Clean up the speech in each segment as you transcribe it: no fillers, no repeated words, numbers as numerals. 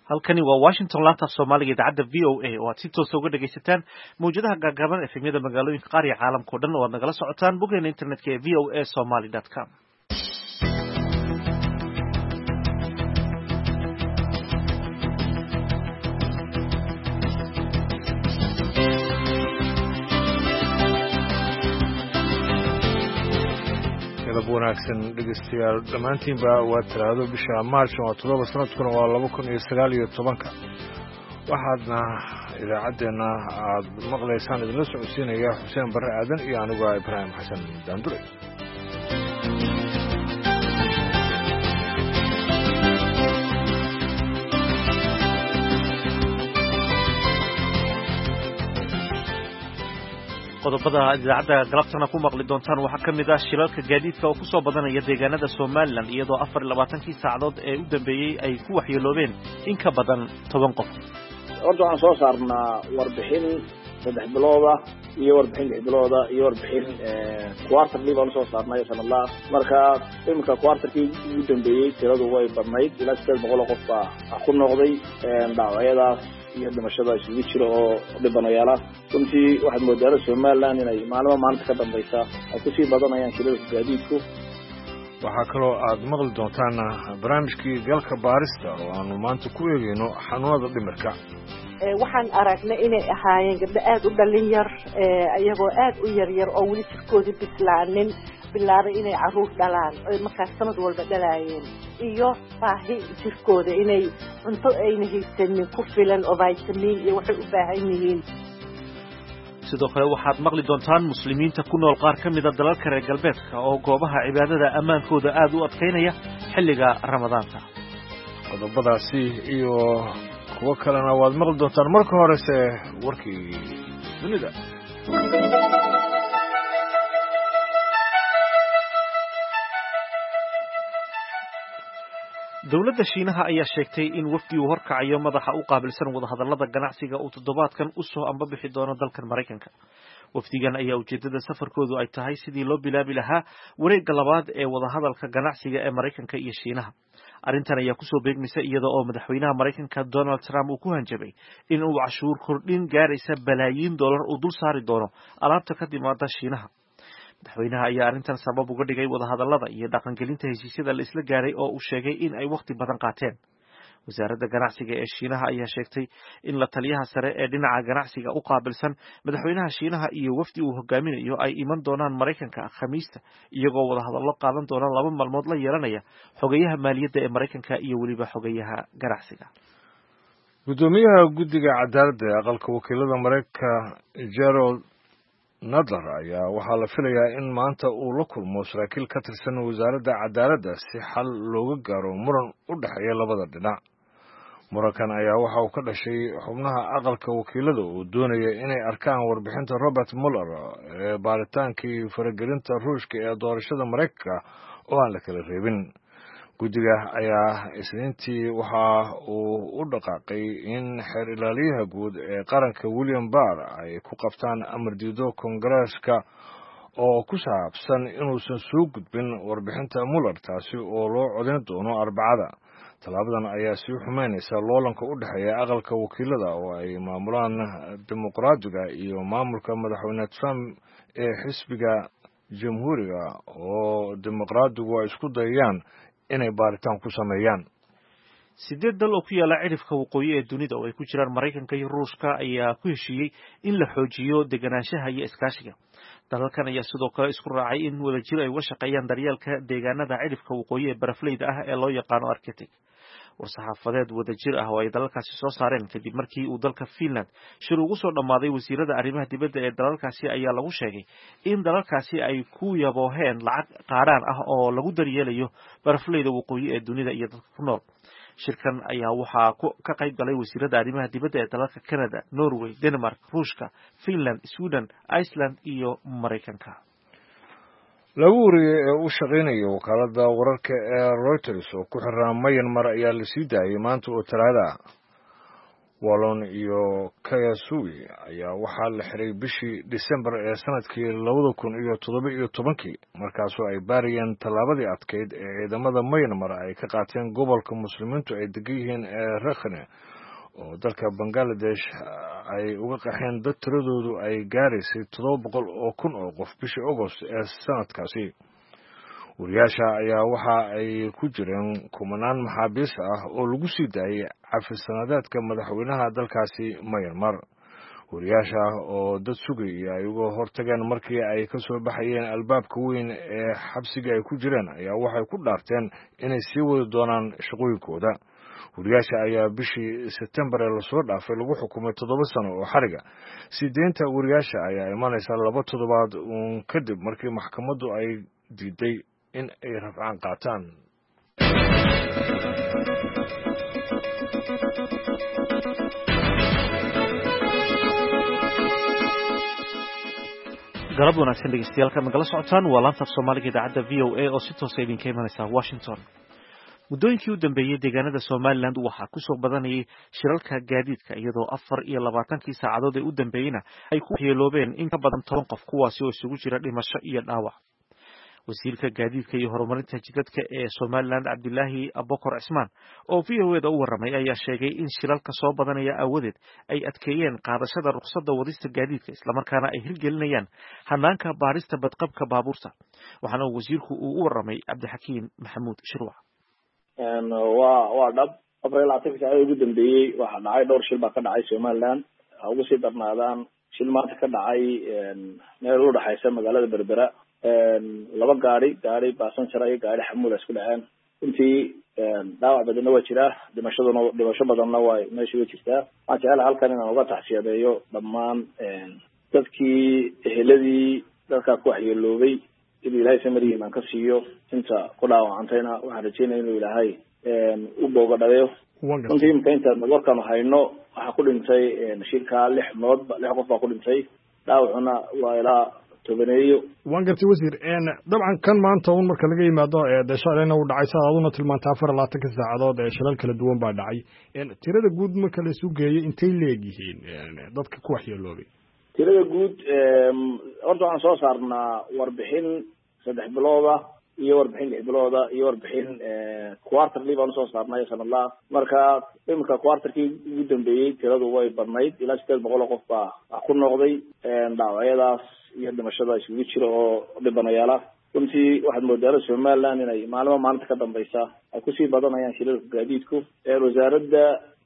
halkani waa Washington laanta Soomaaliga idaacadda VOA oo aad si toos ah uga dhageysataan mawjadaha gaagaaban ee efemyada magaalooyinka qaar iyo caalamka oo dhan oo aad nagala socotaan boggeena internetka ee voasomali.com. wanaagsan dhegeystayaal dhammaantiinba waa talaado bisha Maarch oo 7 sanadkuna waa 2019 waxaadna idaacadeena aad maqlaysaan idin la socodsiinaya Xuseen Barre Aadan iyo anigu Ibraahim Xasan Daandure. qodobada idaacadda galabtana ku maqli doontaan waxaa ka mid ah shilalka gaadiidka oo ku soo badanaya deegaanada Somaliland iyadoo 24 saacadood ee u dambeeyay ay ku waxyeeloobeen in ka badan 10 qof. Horta waxaan soo saarnaa warbixin 3 bilooda iyo warbixin 6 bilooda iyo warbixin quarterly baan soo saarnay sanadlaha marka imika quarterkii ugu dambeeyay tiradu way badnayd ilaa 700 qof baa ku noqday dhaawacyadaas iyo dhimashada isugu jira oo dhibanayaal runtii waxaad moodaa Somaliland inay maalinta ka dambaysa ay ku sii badanayaan shilalka gaadiidku. waxaa kaloo aad maqli doontaan barnaamijkii galka baarista oo aanu maanta ku eegayno xanuunada dhimirka. waxaan aragnay inay ahaayeen gabdho aad u dhalin yar ayagoo aad u yar oo weli jirkooda bislaanin bilaabay inay caruur dhalaan oo markaas sanad walba dhalaayeen iyo baahi jirkooda inay cunto ayna haysanin ku filan oo vitamin iyo waxay u baahan yihiin. sidoo kale waxaad maqli doontaan muslimiinta ku nool qaar ka mid ah dalalka reer galbeedka oo goobaha cibaadada ammaankooda aad u adkeynaya xilliga Ramadaanka. qodobadaasi iyo kuwa kalena waad maqli doontaan marka horese warkii dunida. dawladda Shiinaha ayaa sheegtay in wafdi uu horkacayo madaxa u qaabilsan wadahadallada ganacsiga uu toddobaadkan u soo ambabixi doono dalkan Mareykanka. wafdigan ayaa ujeedada safarkoodu ay tahay sidii loo bilaabi lahaa wareegga labaad ee wadahadalka ganacsiga ee Mareykanka iyo Shiinaha. arrintan ayaa kusoo beegmaysa iyada oo madaxweynaha Mareykanka Donald Trump uu ku hanjabay in uu cashuur kordhin gaaraysa balaayiin dollar uu dul saari doono alaabta ka timaada Shiinaha. madaxweynaha ayaa arrintan sabab uga dhigay wadahadallada iyo dhaqangelinta heshiisyada la isla gaaray oo uu sheegay in ay waqti badan qaateen. wasaaradda ganacsiga ee Shiinaha ayaa sheegtay in la taliyaha sare ee dhinaca ganacsiga u qaabilsan madaxweynaha Shiinaha iyo wafdi uu hogaaminayo ay iman doonaan Mareykanka Khamiista iyagoo wadahadallo qaadan doona 2 maalmood la yeelanaya xogayaha maaliyadda ee Mareykanka iyo waliba xogayaha ganacsiga. gudoomiyaha guddiga cadaaladda ee aqalka wakiilada Mareykanka Gerald Nadler ayaa waxaa la filayaa in maanta uu la kulmo saraakiil ka tirsan wasaaradda cadaaladda si xal looga gaaro muran u dhexeeya labada dhinac. murankan ayaa waxa uu ka dhashay xubnaha aqalka wakiilada oo doonaya inay arkaan warbixinta Robert Mueller ee baaritaankii faragelinta Ruushka ee doorashada Mareykanka oo aan la kala reebin. guddiga ayaa isniintii waxa uu u dhaqaaqay in xeer ilaaliyaha guud ee qaranka William Barr ay ku qabtaan amar diido Kongareeska oo ku saabsan inuusan soo gudbin warbixinta Mueller taasi oo loo codeyn doono Arbacada. talaabadan ayaa sii xumeynaysa loolanka u dhexeeya aqalka wakiilada oo ay maamulaan dimuqraadiga iyo maamulka madaxweyne Trump ee xisbiga jamhuuriga oo dimuqraadigu ay isku dayayaan inay baaritaan ku sameeyaan. 8 dal oo ku yaala cirifka waqooyi ee dunida oo ay ku jiraan Mareykanka iyo Ruushka ayaa ku heshiiyey in la xoojiyo deganaanshaha iyo iskaashiga. dalalkan ayaa sidoo kale isku raacay in wadajir ay uga shaqeeyaan daryeelka deegaanada cirifka waqooyi ee barafleyda ah ee loo yaqaano Arctic. war-saxaafadeed wadajir ah oo ay dalalkaasi soo saareen kadib markii uu dalka Finland shir ugu soo dhamaaday wasiirada arrimaha dibadda ee dalalkaasi ayaa lagu sheegay in dalalkaasi ay ku yabooheen lacag qaaraan ah oo lagu daryeelayo barafleyda waqooyi ee dunida iyo dadka ku nool. shirkan ayaa waxaa ka qayb galay wasiirada arrimaha dibadda ee dalalka Canada, Norway, Denmark, Ruushka, Finland, Sweden, Iceland iyo Mareykanka. lagu wariyay ee u shaqeynaya wakaaladda wararka ee Reuters oo ku xiran Myanmar ayaa la sii daayay maanta oo Talaado ah. wallon iyo kayasuwi ayaa waxaa la xiray bishii December ee sanadkii 2017 markaasoo ay baarayeen tallaabadii adkeyd ee ciidamada Myanmar ay ka qaateen gobolka muslimiintu ay degan yihiin ee Rakhine oo dalka Bangladesh ay uga qaxeen dad tiradoodu ay gaaraysay 700,000 oo qof bishii August ee sanadkaasi. wariyaasha ayaa waxa ay ku jireen kumanaan maxaabiis ah oo lagu sii daayay cafisanadeedka madaxweynaha dalkaasi Myanmar. wariyaasha oo dad sugaya ay uga hortageen markii ay ka soo baxayeen albaabka weyn ee xabsiga ay ku jireen ayaa waxay ku dhaarteen inay sii wadi doonaan shaqooyinkooda. wariyaasha ayaa bishii September la soo dhaafay lagu xukumay 7 sano oo xariga. sideenta wariyaasha ayaa imanaysa 2 toddobaad kadib markii maxkamaddu ay diiday in ay rafcaan qaataan. galab wanaagsan dhegeystayaal nagala socotaan waa laanta af Soomaaliga idaacadda VOA oo si toos ah idinka imanaysa Washington. muddooyinkii u dambeeyay deegaanada Somaliland waxaa ku soo badanayay shiralka gaadiidka iyadoo 24 saacadood ee u dambeeyayna ay ku yeeloobeen in ka badan 10 qof kuwaasi oo isugu jira dhimasho iyo dhaawac. wasiirka gaadiidka iyo horumarinta jidadka ee Somaliland Cabdilaahi Abokor Cismaan oo VOA-da u waramay ayaa sheegay in shilalka soo badanaya awadeed ay adkeeyeen qaadashada ruqsadda wadista gaadiidka isla markaana ay hirgelinayaan hanaanka baarista badqabka baabuurta. waxaana wasiirku uu u waramay Cabdixakiin Maxamuud Shirwac. waa dhab 24 saacadood ugu dambeeyay waxa dhacay dhowr shil baa ka dhacay Somaliland ugu sii darnaadaan shil maanta ka dhacay meel u dhaxaysa magaalada Berbera laba gaari passenger iyo gaari xamuul isku dhaceen. intii dhaawac badan waa jira dhimasho badanna waa meesha jirtaa. waxaan jecelahay halkan inaan uga taxsiyadeeyo dhammaan dadkii eheladii dadka ku waxyeeloobay inuu ilaahay samariye aan ka siiyo inta ku dhaawacantayna waxaan rajeynayaa inuu ilaahay u booga dhaweeyo. runtii inta warkaan hayno waxaa ku dhintay shilka 6 qof baa ku dhintay dhaawacuna waa ilaa tobaneeyo. waan gartay wasiir dabcan kan maanta un marka laga yimaado dashaaleena uu dhacay saaduna tilmaantay 24 saacadood ee shilal kala duwan baa dhacay. tirada guud marka la isu geeyo intay leeyihiin dadka ku waxyeeloobay? tirada guud horta waxaan soo saarnaa warbixin 3 bilooda iyo warbixin 6 bilooda iyo warbixin quarterly baan soo saarnay sanadlaha. marka imika quarterkii ugu dambeeyay tiradu way badnayd ilaa 800 qof baa ku noqday dhaawacyadaas iyo dhimashada isugu jira oo dhibanayaala. runtii waxaad moodaa Somaliland inay maalinta ka dambaysa ay ku sii badanayaan shilalka gaadiidku. wasaaradda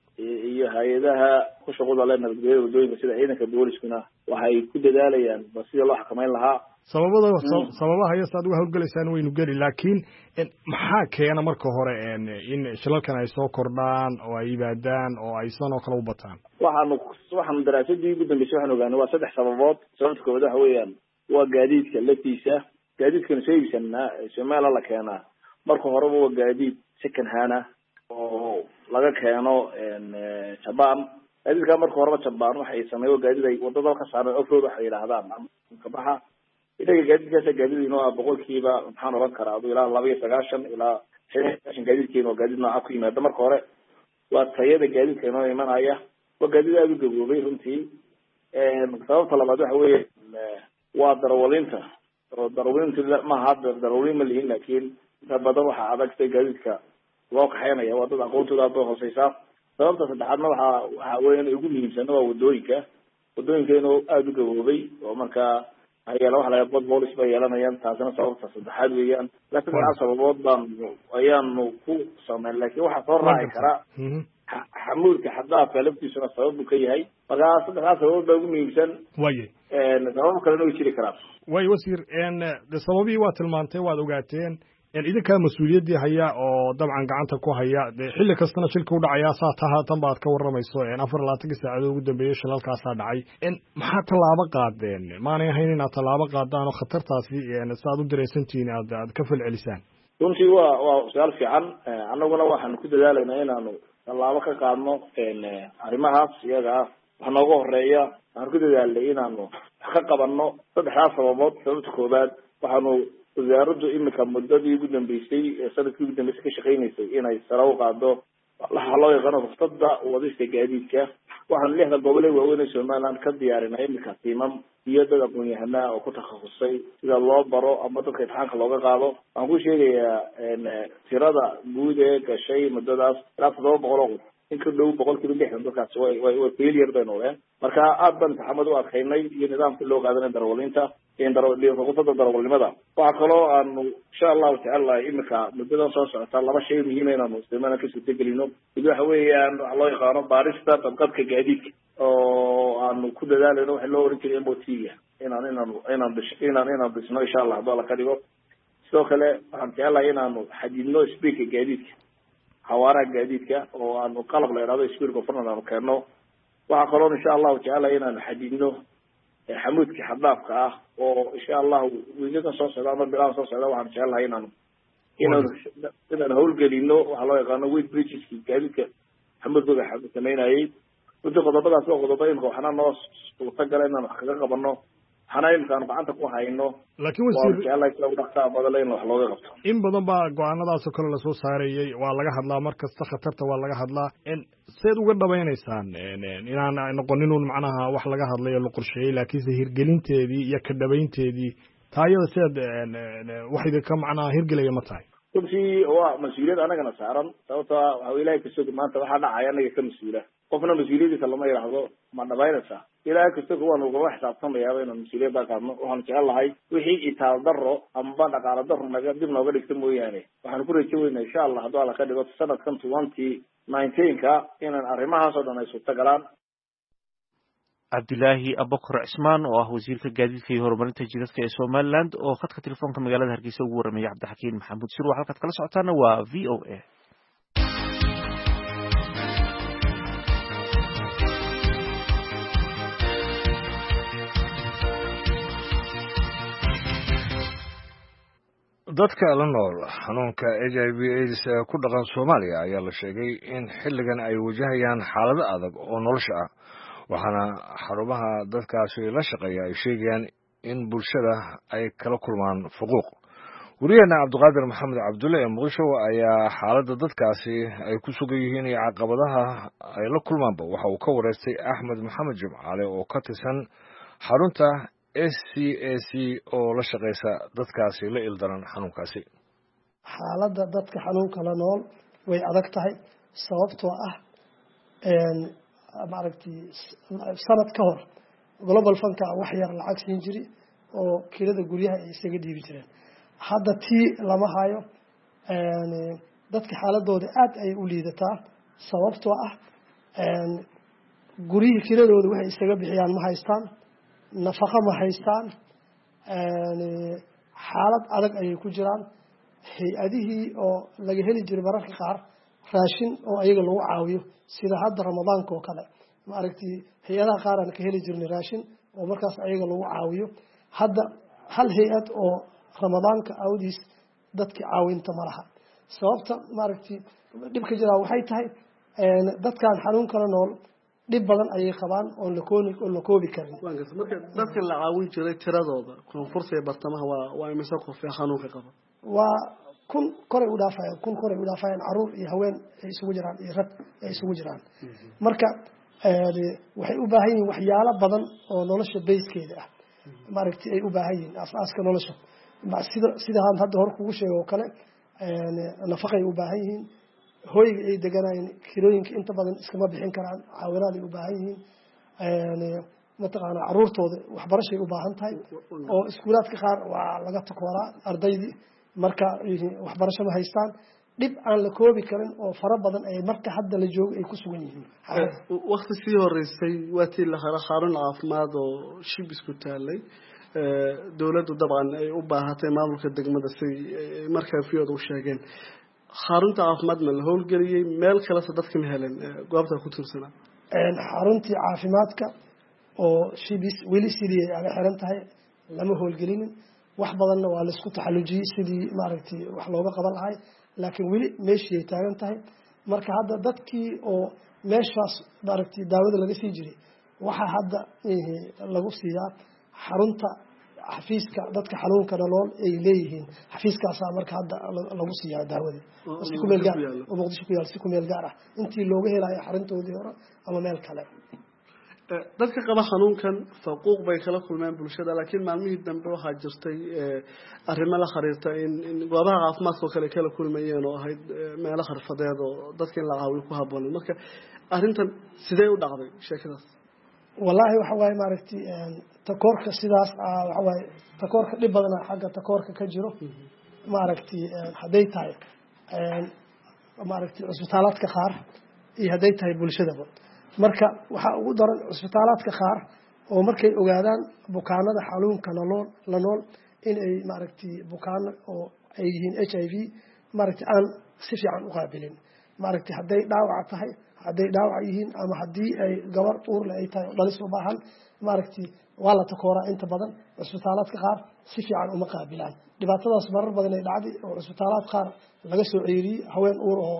iyo hay'adaha ku shaqada leh nabadgelyada wadooyinka sida ciidanka booliskuna waxay ku dadaalayaan sidii loo xakameyn lahaa. sababaha iyo saad uga hawlgalaysaan waynu geli laakiin maxaa keena marka hore in shilalkan ay soo kordhaan oo ay yimaadaan oo ay sanoo kale u bataan? waxaan daraasadii ugu dambeysay waxaan ogaanay waa 3 sababood. sababta koowaad waxa weeyaan waa gaadiidka laftiisa. gaadiidkana soo iibsanaa Somaliland la keenaa marka horeba waa gaadiid second hand oo laga keeno Japan. gaadiidka marka horeba Japan waxay sameeyeen gaadiid ay wadada ka saareen off-road waxay yiraahdaan ka baxa. idaga gaadiidkaas gaadiidino boqolkiiba maxaan oran karaa ilaa 29 ilaa 90 gaadiidkeeno gaadiid nooca ku yimaada marka hore waa tayada gaadiidka inoo imanaya waa gaadiid aad u gaboobay runtii. sababta labaad waxa weeye waa darawalinta oo darawalinta ma hadda darawalin ma lihin laakiin inta badan waxa adagtay gaadiidka loo kaxeynaya waa dad aqoontooda aad u hooseysa. sababta saddexaadna waxa weeye ugu muhiimsan waa wadooyinkeeno aad u gaboobay oo markaa ayaa waxa laga qod boolis bay yeelanayaan. taasina sababta saddexaad weeyaan. laakiin sababood baan ayaanu ku sameyn laakiin waxa soo raaci kara xamuulka xadaafka laftiisuna sabab uu ka yahay. marka saddexdaas sababood baa ugu muhiimsan. sabab kalena way jiri karaan. wasiir sababihii waa tilmaantay waad ogaateen idinkaa mas-uuliyaddii haya oo dabcan gacanta ku haya xilli kastana shilka u dhacaya saa tan baad ka waramayso 24 saacadood ugu dambeeyay shilalkaasaa dhacay. maxaa tallaabo qaadeen? maanay ahayn inaad tallaabo qaadaan oo khatartaasi saad u dareensantihiin aad ka falcelisaan? runtii waa su'aal fiican. annaguna waxaan ku dadaalaynaa inaanu tallaabo ka qaadno arrimahaas iyaga ah. waxa nooga horeeya waxaan ku dadaalnay inaanu wax ka qabanno 3 sababood. sababta koowaad waxaanu wasaaraddu imika muddadii ugu dambeysay sanadkii ugu dambeysay ka shaqeynaysay inay sare u qaado waxa loo yaqaano ruqsadda wadista gaadiidka waxaan lixda gobol ee waaweyn ee Somaliland ka diyaarinay imika tiimam iyo dad aqoon-yahanaa oo ku takhasusay sida loo baro ama dadka imtixaanka looga qaado. waxaan ku sheegayaa tirada guud ee gashay muddadaas ilaa 700 in ka dhow 160 dadkaas way failure bay noqdeen. marka aad baan imtixaamad u adkaynay iyo nidaamka loo qaadanay darawaliinta ruqsada darawalnimada. waxaa kaloo aanu insha allahu tacaala imika muddadan soo socota laba shay muhiim inaanu isticmaalka ka suurtagelino. mid waxa weeyaan waxa loo yaqaano baarista dabqabka gaadiidka oo aanu ku dadaalayno waxa loo oran jiray MOT-ga inaan dhisno insha allah haddii la ka dhigo. sidoo kale waxaan jecelahay inaanu xadidno speedka gaadiidka xawaaraha gaadiidka oo aanu qalab la yidhahdo speed governor aanu keenno. waxaa kaloo insha allahu tacaala inaanu xadidno xamuudka xaddaafka ah oo insha allahu wiiladan soo socda ama bilahan soo socda waxaan jecelahay inaan howlgelino waxa loo yaqaano weight bridgeski gaadiidka xamuudkooda samaynayay. runtii qodobadaas waa qodobo imika waxna noo suurtagala inaan wax kaga qabano waxna imika aanu gacanta ku hayno. laakiin wasiir dhaqtaa badala in wax looga qabto in badan baa go-aanadaasoo kale lasoo saarayay waa laga hadlaa mar kasta khatarta waa laga hadlaa seed uga dhabaynaysaan inaan noqonin un macnaha wax laga hadlay oo la qorsheeyey laakiinse hirgelinteedii iyo ka dhabaynteedii taayada seed wax idinka macnaha hirgelaya ma tahay? runtii waa mas-uuliyad anagana saaran sababta waxa ilaahay kasoo maanta waxaa dhacaya anaga ka mas-uula qofna mas-uuliyadiisa lama yidhaahdo ma dhabaynaysaa ilaahay kastoo waanu ugama xisaabtamayaaba inaan mas-uuliyadda qaadno. waxaan jecel lahay wixii itaal daro amba dhaqaalo daro dib nooga dhigta mooyaane waxaan ku rajo weynaa insha allah hadduu alla ka dhigo sanadkan 2019 inaan arrimahaasoo dhan ay suurtagalaan. cabdilaahi abubakar cismaan oo ah wasiirka gaadiidka iyo horumarinta jidadka ee Somaliland oo khadka telefoonka magaalada Hargeysa ugu warramay Cabdixakiin Maxamuud Sir. halkaad kala socotaana waa VOA. dadka la nool xanuunka HIV/AIDS ee ku dhaqan Soomaaliya ayaa la sheegay in xilligan ay wajahayaan xaalado adag oo nolosha ah waxaana xarumaha dadkaasi la shaqeeya ay sheegayaan in bulshada ay kala kulmaan fuquuq. wariyaheena cabdiqaadir maxamed cabdulle ee muqdisho ayaa xaaladda dadkaasi ay ku sugan yihiin iyo caqabadaha ay la kulmaanba waxa uu ka wareystay axmed maxamed jimcaale oo ka tirsan xarunta SCAC oo la shaqeysa dadkaasi la ildaran xanuunkaasi. xaaladda dadka xanuunka la nool way adag tahay sababtoo ah maaragtay sanad ka hor global funka wax yar lacag siin jiri oo kirada guryaha ay isaga dhiibi jireen. hadda tii lama hayo dadka xaaladooda aad ay u liidataa sababtoo ah guryihii kiradooda waxay isaga bixiyaan ma haystaan, nafaqo ma haystaan, xaalad adag ayay ku jiraan. hay-adihii oo laga heli jiray mararka qaar raashin oo ayaga lagu caawiyo sida hadda ramadaanka oo kale maaragtay hay-adaha qaar aan ka heli jirnay raashin oo markaas ayaga lagu caawiyo. hadda hal hay-ad oo ramadaanka awdiis dadkii caawinta ma laha. sababta maaragtay dhibka jiraa waxay tahay dadkan xanuun kala nool dhib badan ayay qabaan oo la koobi karin. marka dadka la caawin jiray tiradooda koonfurta ee bartamaha waa imise qof ee xanuunka qaba? waa kun koray u dhaafayaan caruur iyo haween ay isugu jiraan iyo rag ay isugu jiraan. marka waxay u baahan yihiin waxyaalo badan oo nolosha bayskeeda ah maaragtay ay u baahan yihiin aasaaska nolosha sida hadda hor kugu sheego oo kale nafaqay u baahan yihiin, hoyga ay deganayeen kirooyinka inta badan iskama bixin karaan, caawinaaday u baahan yihiin, mataqaana caruurtooda waxbarashay u baahan tahay oo iskuulaadka qaar waa laga takooraa ardaydii marka waxbarasho ma haystaan. dhib aan la koobi karin oo fara badan ay marka hadda la joogo ay ku sugan yihiin. waqti sii horeysay waa tii la helo xarun caafimaad oo shib isku taalay dowladdu dabcan ay u baahatay maamulka degmada si markaa fiyood u sheegeen xarunta caafimaadna la howlgeliyey meel kalese dadka ma helen goobta ku tiirsanaa. xaruntii caafimaadka oo shibis weli sidii ay xiran tahay lama howlgelinin. wax badanna waa la isku taxallujiyey sidii maaragtay wax looga qaban lahay laakiin weli meeshii ay taagan tahay. marka hadda dadkii oo meeshaas maaragtay daawada laga sii jiray waxaa hadda lagu siiyaa xarunta xafiiska dadka xanuunka nolol ay leeyihiin xafiiskaasaa marka hadda lagu siiyaa daawadii si ku meel gaar oo muqdisho ku yaal si ku meel gaar ah intii looga helayo xarintoodii hore ama meel kale dadka qaba xanuunkan faquuq bay kala kulmeen bulshada laakiin maalmihii dambe waxaa jirtay arrimo la xiriirta in goobaha caafimaadka oo kale kala kulmayeen oo ahayd meelo xirfadeed oo dadka in la caawiyo ku habboonay marka arrintan sidee u dhacday sheekadaas wallahi waxa waaye maaragtay takoorka sidaas waxa waaye takoorka dhib badana xagga takoorka ka jiro maaragtay hadday tahay maaragtay cusbitaalaadka qaar iyo hadday tahay bulshadaba marka waxaa ugu daran cusbitaalaadka qaar oo markay ogaadaan bukaanada xanuunka la nool in ay maaragtay bukaano oo ay yihiin HIV maaragtay aan si fiican u qaabilin maaragtay hadday dhaawac tahay hadday dhaawac yihiin ama haddii ay gabar uur leh ay tahay oo dhalis u baahan maaragtay waa la takooraa inta badan cusbitaalaadka qaar si fiican uma qaabilaan dhibaatadaas marar badan ay dhacday oo cusbitaalaad qaar laga soo ceyriyey haween uur oo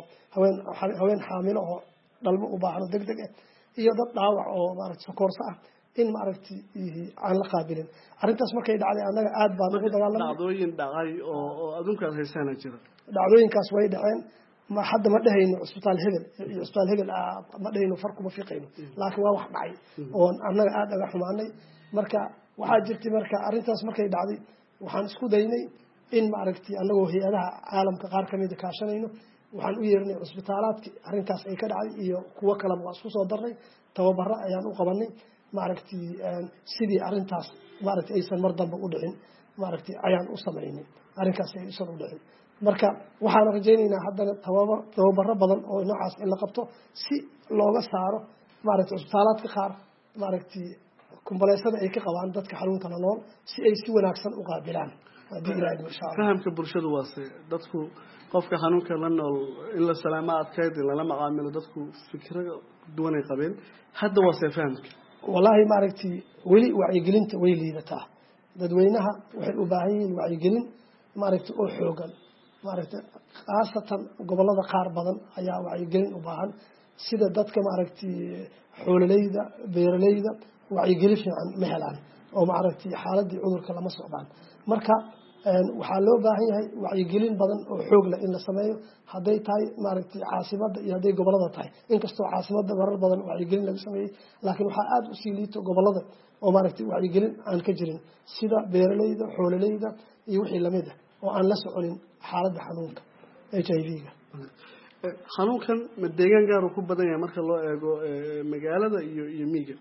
haween xaamilo oo dhalmo u baahno degdeg ah iyo dad dhaawac oo maaragtay sokoorso ah in maaragtay aan la qaabilin arrintaas markay dhacday annaga aad baan ugu dagaalamay dhacdooyin dhacay oo adduunkaas haysaana jira dhacdooyinkaas way dhaceen ma hadda ma dhahayno cusbitaal hebel iyo cusbitaal hebel ma dhahayno farkuma fiiqayno laakiin waa wax dhacay oo annaga aad aga xumaanay marka waxaa jirtay marka arrintaas markay dhacday waxaan isku daynay in maaragtay annagoo hay-adaha caalamka qaar ka mida kaashanayno waxaan u yeernay cusbitaalaadkii arrinkaas ay ka dhacday iyo kuwo kaleba waa isku soo darnay tababaro ayaan u qabanay maaragtay sidii arrintaas maaragtay aysan mar dambe u dhicin maaragtay ayaan u samaynay arrinkaas aysan u dhicin marka waxaan rajaynaynaa haddana tababaro badan oo noocaas in la qabto si looga saaro maaragtay cusbitaalaadka qaar maaragtay kumbaleysada ay ka qabaan dadka xanuunka la nool si ay si wanaagsan u qaabilaan haddii ilaahay insha Allah fahamka bulshadu waase dadku qofka xanuunka la nool in la salaama adkeyd in la macaamilo dadku fikrado duwan ay qabeen hadda waase fahamka wallahi maaragtay weli wacyigelinta way liidataa dadweynaha waxay u baahan yihiin wacyigelin maaragtay oo xoogan maaragtay khaasatan gobolada qaar badan ayaa wacyigelin u baahan sida dadka maaragtay xoololeyda beeraleyda wacyigelin fiican ma helaan oo maaragtay xaaladii cudurka lama socdaan marka waxaa loo baahan yahay wacyigelin badan oo xoog leh in la sameeyo hadday tahay maaragtay caasimadda iyo hadday gobolada tahay inkastoo caasimadda marar badan wacyigelin laga sameeyey laakiin waxaa aada usii liito gobolada oo maaragtay wacyigelin aan ka jirin sida beeraleyda xoololeyda iyo wixii lamid ah oo aan la soconin xaaladda xanuunka HIV-ga xanuunkan ma deegaan gaar uu ku badan yahay marka loo eego magaalada iyo miyiga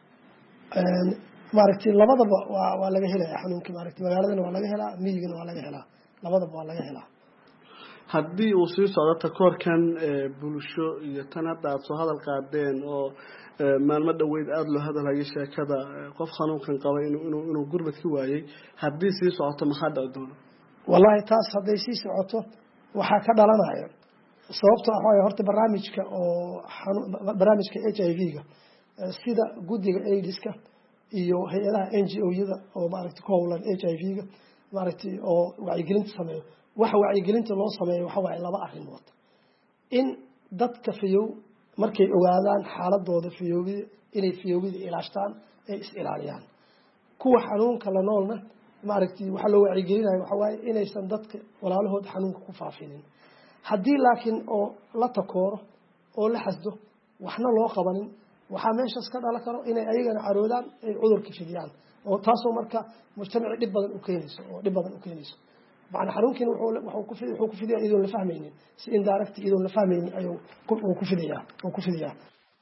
maaragtay labadaba waa laga helaya xanuunkii maaragtay magaaladana waa laga helaa miyigana waa laga helaa labadaba waa laga helaa haddii uu sii socdo takoorkan bulsho iyo tan hadda aada soo hadal qaadeen oo maalmo dhaweyd aada loo hadalhayo sheekada qof xanuunkan qabay inuu gurbad ka waayey haddii sii socoto maxaa dhici doona wallahi taas hadday sii socoto waxaa ka dhalanaya sababtoo ah waayo horta barnaamijka barnaamijka HIV-ga sida guddiga AIDS-ka iyo hay-adaha NGO-yada oo maaragtay ku howlan HIV-ga maaragtay oo wacyigelinta sameeyo waxa wacyigelinta loo sameeyo waxa waaye laba arrimood in dadka fiyow markay ogaadaan xaaladooda fiyoobida inay fiyoobida ilaashtaan ay is ilaaliyaan kuwa xanuunka la noolna maaragtay waxa loo wacyigelinayo waxa waaye inaysan dadka walaalahood xanuunka ku faafinin haddii laakiin oo la takooro oo la xasdo waxna loo qabanin waxaa meeshaas ka dhalan karo inay ayagana caroodaan ay cudurka fidiyaan oo taasoo marka mujtamaci dhib badan u keenayso macna xanuunkiina wuxuu ku fidiyaa iyadoon la fahmaynin si indirect iyadoon la fahmaynin ayuu ku fidiyaa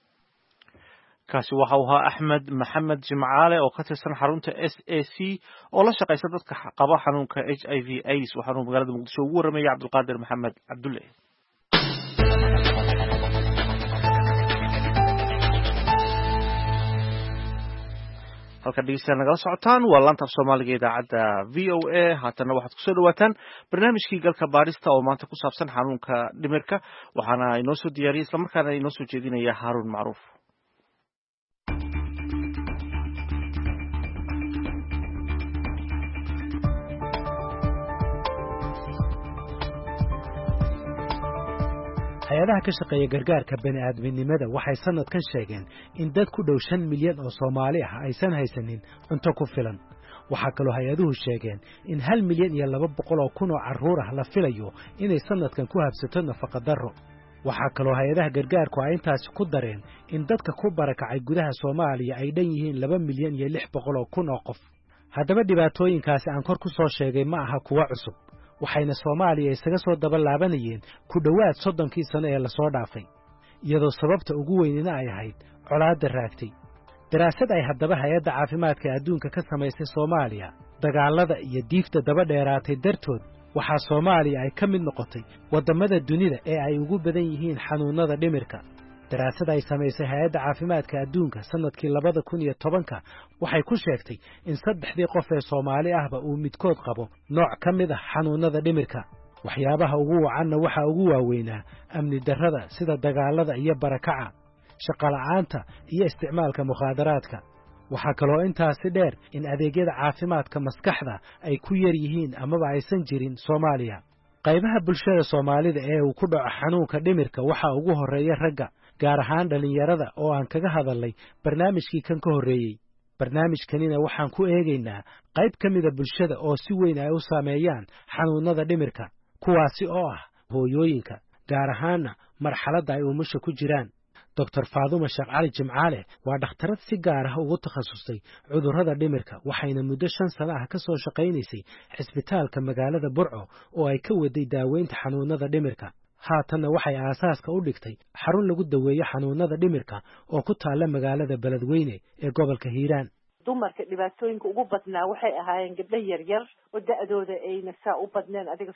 kaasi waxa uu ahaa Axmed Maxamed Jimcaale oo ka tirsan xarunta SAC oo la shaqeysa dadka qaba xanuunka HIV/AIDS waxaanu magaalada Muqdisho ugu waramayay Cabdulqaadir Maxamed Cabdulle halka dhegeystayaal nagala socotaan waa laanta af Soomaaliga idaacadda VOA haatana waxaad ku soo dhawaataan barnaamijkii galka baarista oo maanta ku saabsan xanuunka dhimirka waxaana inoo soo diyaariyay isla markaana inoo soo jeedinaya Haarun Macruuf hay-adaha ka shaqeeya gargaarka bani'aadminimada waxay sanadkan sheegeen in dad ku dhow 5 milyan oo Soomaali ah aysan haysanin cunto ku filan waxaa kaloo hay-aduhu sheegeen in 1,200,000 oo carruur ah la filayo inay sannadkan ku habsato nafaqadarro. waxaa kaloo hay-adaha gargaarku ay intaasi ku dareen in dadka ku barakacay gudaha Soomaaliya ay dhan yihiin 2,600,000 oo qof. haddaba dhibaatooyinkaasi aan kor ku soo sheegay ma aha kuwa cusub, waxayna Soomaaliya isaga soo daba laabanayeen ku dhowaad 30 sano ee la soo dhaafay, iyadoo sababta ugu weynina ay ahayd colaadda raagtay. daraasad ay haddaba hay-adda caafimaadka adduunka ka samaysay Soomaaliya, dagaalada iyo diifta daba dheeraatay dartood, waxaa Soomaaliya ay ka mid noqotay waddamada dunida ee ay ugu badan yihiin xanuunada dhimirka. daraasad ay samaysay hay-adda caafimaadka adduunka sanadkii 2010 waxay ku sheegtay in 3 qof ee Soomaali ahba uu midkood qabo nooc ka mid ah xanuunada dhimirka. waxyaabaha ugu wacanna waxa ugu waaweynaa amni darrada sida dagaalada iyo barakaca, shaqo la'aanta iyo isticmaalka mukhaadaraadka. waxaa kaloo intaasi dheer in adeegyada caafimaadka maskaxda ay ku yar yihiin amaba aysan jirin Soomaaliya. qaybaha bulshada Soomaalida ee uu ku dhaco xanuunka dhimirka waxa ugu horeeya ragga, gaar ahaan dhalinyarada oo aan kaga hadalnay barnaamijkii kan ka horreeyey. barnaamijkanina waxaan ku eegaynaa qayb ka mida bulshada oo si weyn ay u saameeyaan xanuunada dhimirka, kuwaasi oo ah hooyooyinka, gaar ahaanna marxaladda ay umusha ku jiraan. Dr. Faadumo Sheekh Cali Jimcaale waa dhakhtarad si gaar ah ugu takhasusay cudurrada dhimirka, waxayna muddo 5 sano ah ka soo shaqaynaysay cisbitaalka magaalada Burco oo ay ka waday daaweynta xanuunada dhimirka. haatanna waxay aasaaska u dhigtay xarun lagu daweeyo xanuunada dhimirka oo ku taalla magaalada Beledweyne ee gobolka Hiiraan. dumarka dhibaatooyinka ugu badnaa waxay ahaayeen gabdho yaryar oo da'dooda ayna saa u badneen adiga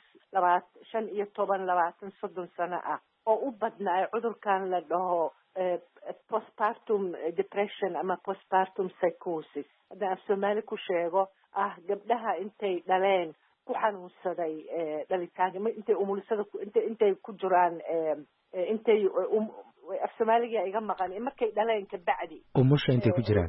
15, 20, 30 sano ah, oo u badnaa cudurkan la dhaho postpartum depression ama postpartum psychosis. haddaan Soomaali ku sheego ah gabdhaha intay dhaleen ku xanuunsaday dhalitaanka, intay umulisada intay ku jiraan intay Soomaaliga iga maqan markay dhaleen ka bacdi umusha intay ku jiraan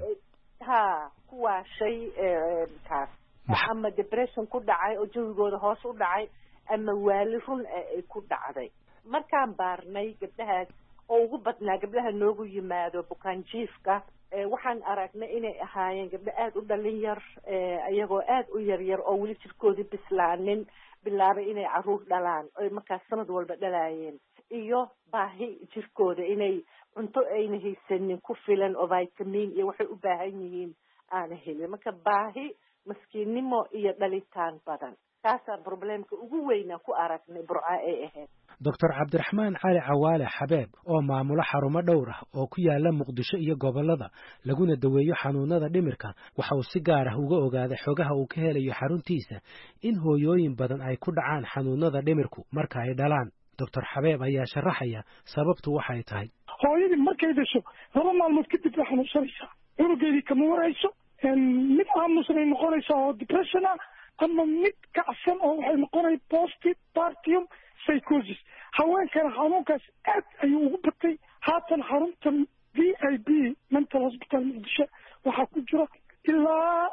kuwa shay kaas ama depression ku dhacay oo jawigooda hoos u dhacay ama waali run ay ku dhacday. markaan baarnay gabdhahaas oo ugu badnaa gabdhaha noogu yimaado bukaan jiifka, waxaan aragnay inay ahaayeen gabdho aad u dhalin yar, ayagoo aad u yaryar oo weli jirkoodii bislaanin, bilaabay inay carruur dhalaan oo markaas sanad walba dhalaayeen, iyo baahi jirkooda inay cunto ayna haysanin ku filan oo vitamin iyo waxay u baahan yihiin aana helin. marka baahi, maskiinnimo iyo dhalitaan badan, taasaa problemka ugu weyna ku aragnay Burco ay ahayd. Dr. Cabdiraxmaan Cali Cawaale Xabeeb oo maamulo xarumo dhowr ah oo ku yaala Muqdisho iyo gobolada laguna daweeyo xanuunada dhimirka, waxa uu si gaar ah uga ogaaday xogaha uu ka helayo xaruntiisa in hooyooyin badan ay ku dhacaan xanuunada dhimirku marka ay dhalaan. Dr. Xabeeb ayaa sharaxaya sababtu waxay tahay. hooyadii markay dhasho 2 maalmood kadib waxay xanuunsanaysaa, cunugeedii kama warayso, mid aamusnay noqonaysaa oo depression ah, ama mid kacsan oo waxay noqonay postpartum psychosis. haweenkana xanuunkaas aad ayuu ugu batay. haatan xaruntan VIP mental hospital Muqdisho waxaa ku jira ilaa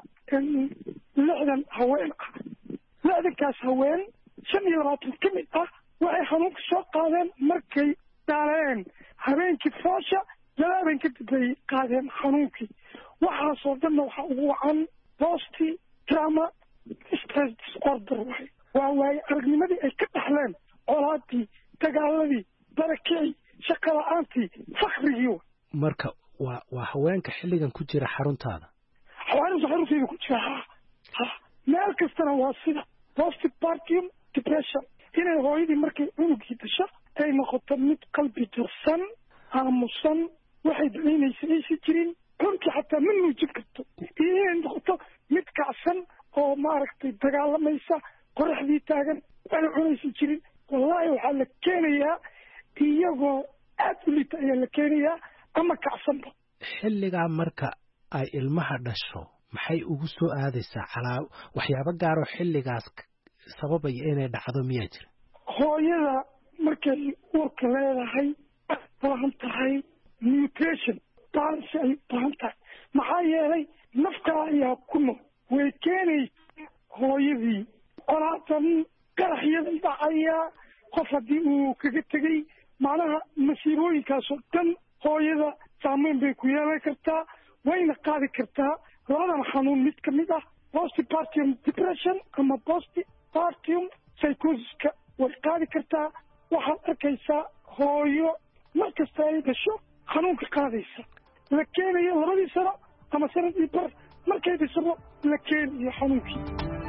60 haween ah. 60kaas haween 25 ka mid ah waxay xanuunka soo qaadeen markay dhaleen. habeenkii foosha jalaabeen kadib bay qaadeen xanuunkii. waxaasoo dhanna waxaa ugu wacan post trauma stress disorder. waa waaye aragnimadii ay ka dhaxleen colaadii, dagaaladii, barakicii, shaqo la'aantii, fakrigii. marka waa haweenka xilligan ku jira xaruntaada? xarunteeda ku jira meel kastana waa sida postpartum depression, inay hooyadii markay cunugii dhasho ay noqoto mid qalbi jirsan, aamusan, waxay dareynaysa aysan jirin, cunkii xataa ma nuujin karto, iyo inay noqoto mid kacsan oo maaragtay dagaalamaysa, qoraxdii taagan, waxay cunaysan jirin. wallaahi waxaa la keenayaa iyagoo aad u liita ayaa la keenayaa ama kacsanba. xilligaa marka ay ilmaha dhasho maxay ugu soo aadaysaa waxyaabo gaaroo xilligaas sababaya inay dhacdo miyaa jira? hooyada markay uurka leedahay baahan tahay nutrition balance ay baahan tahay, maxaa yeelay nafka ayaa ku nool. way keenaysa hooyadii colaadan qaraxyada dhacaya, qof haddii uu kaga tegay, macnaha masiibooyinkaasoo dhan hooyada saameyn bay ku yeelan kartaa, wayna qaadi kartaa. labadan xanuun mid ka mid ah postpartum depression ama postpartum psychosis-ka way qaadi kartaa. waxaad arkaysaa hooyo markasta ay dhasho xanuunka qaadaysa, la keenayo 2 sano ama sanadii bar markay dhashabo la keenayo xanuunkii.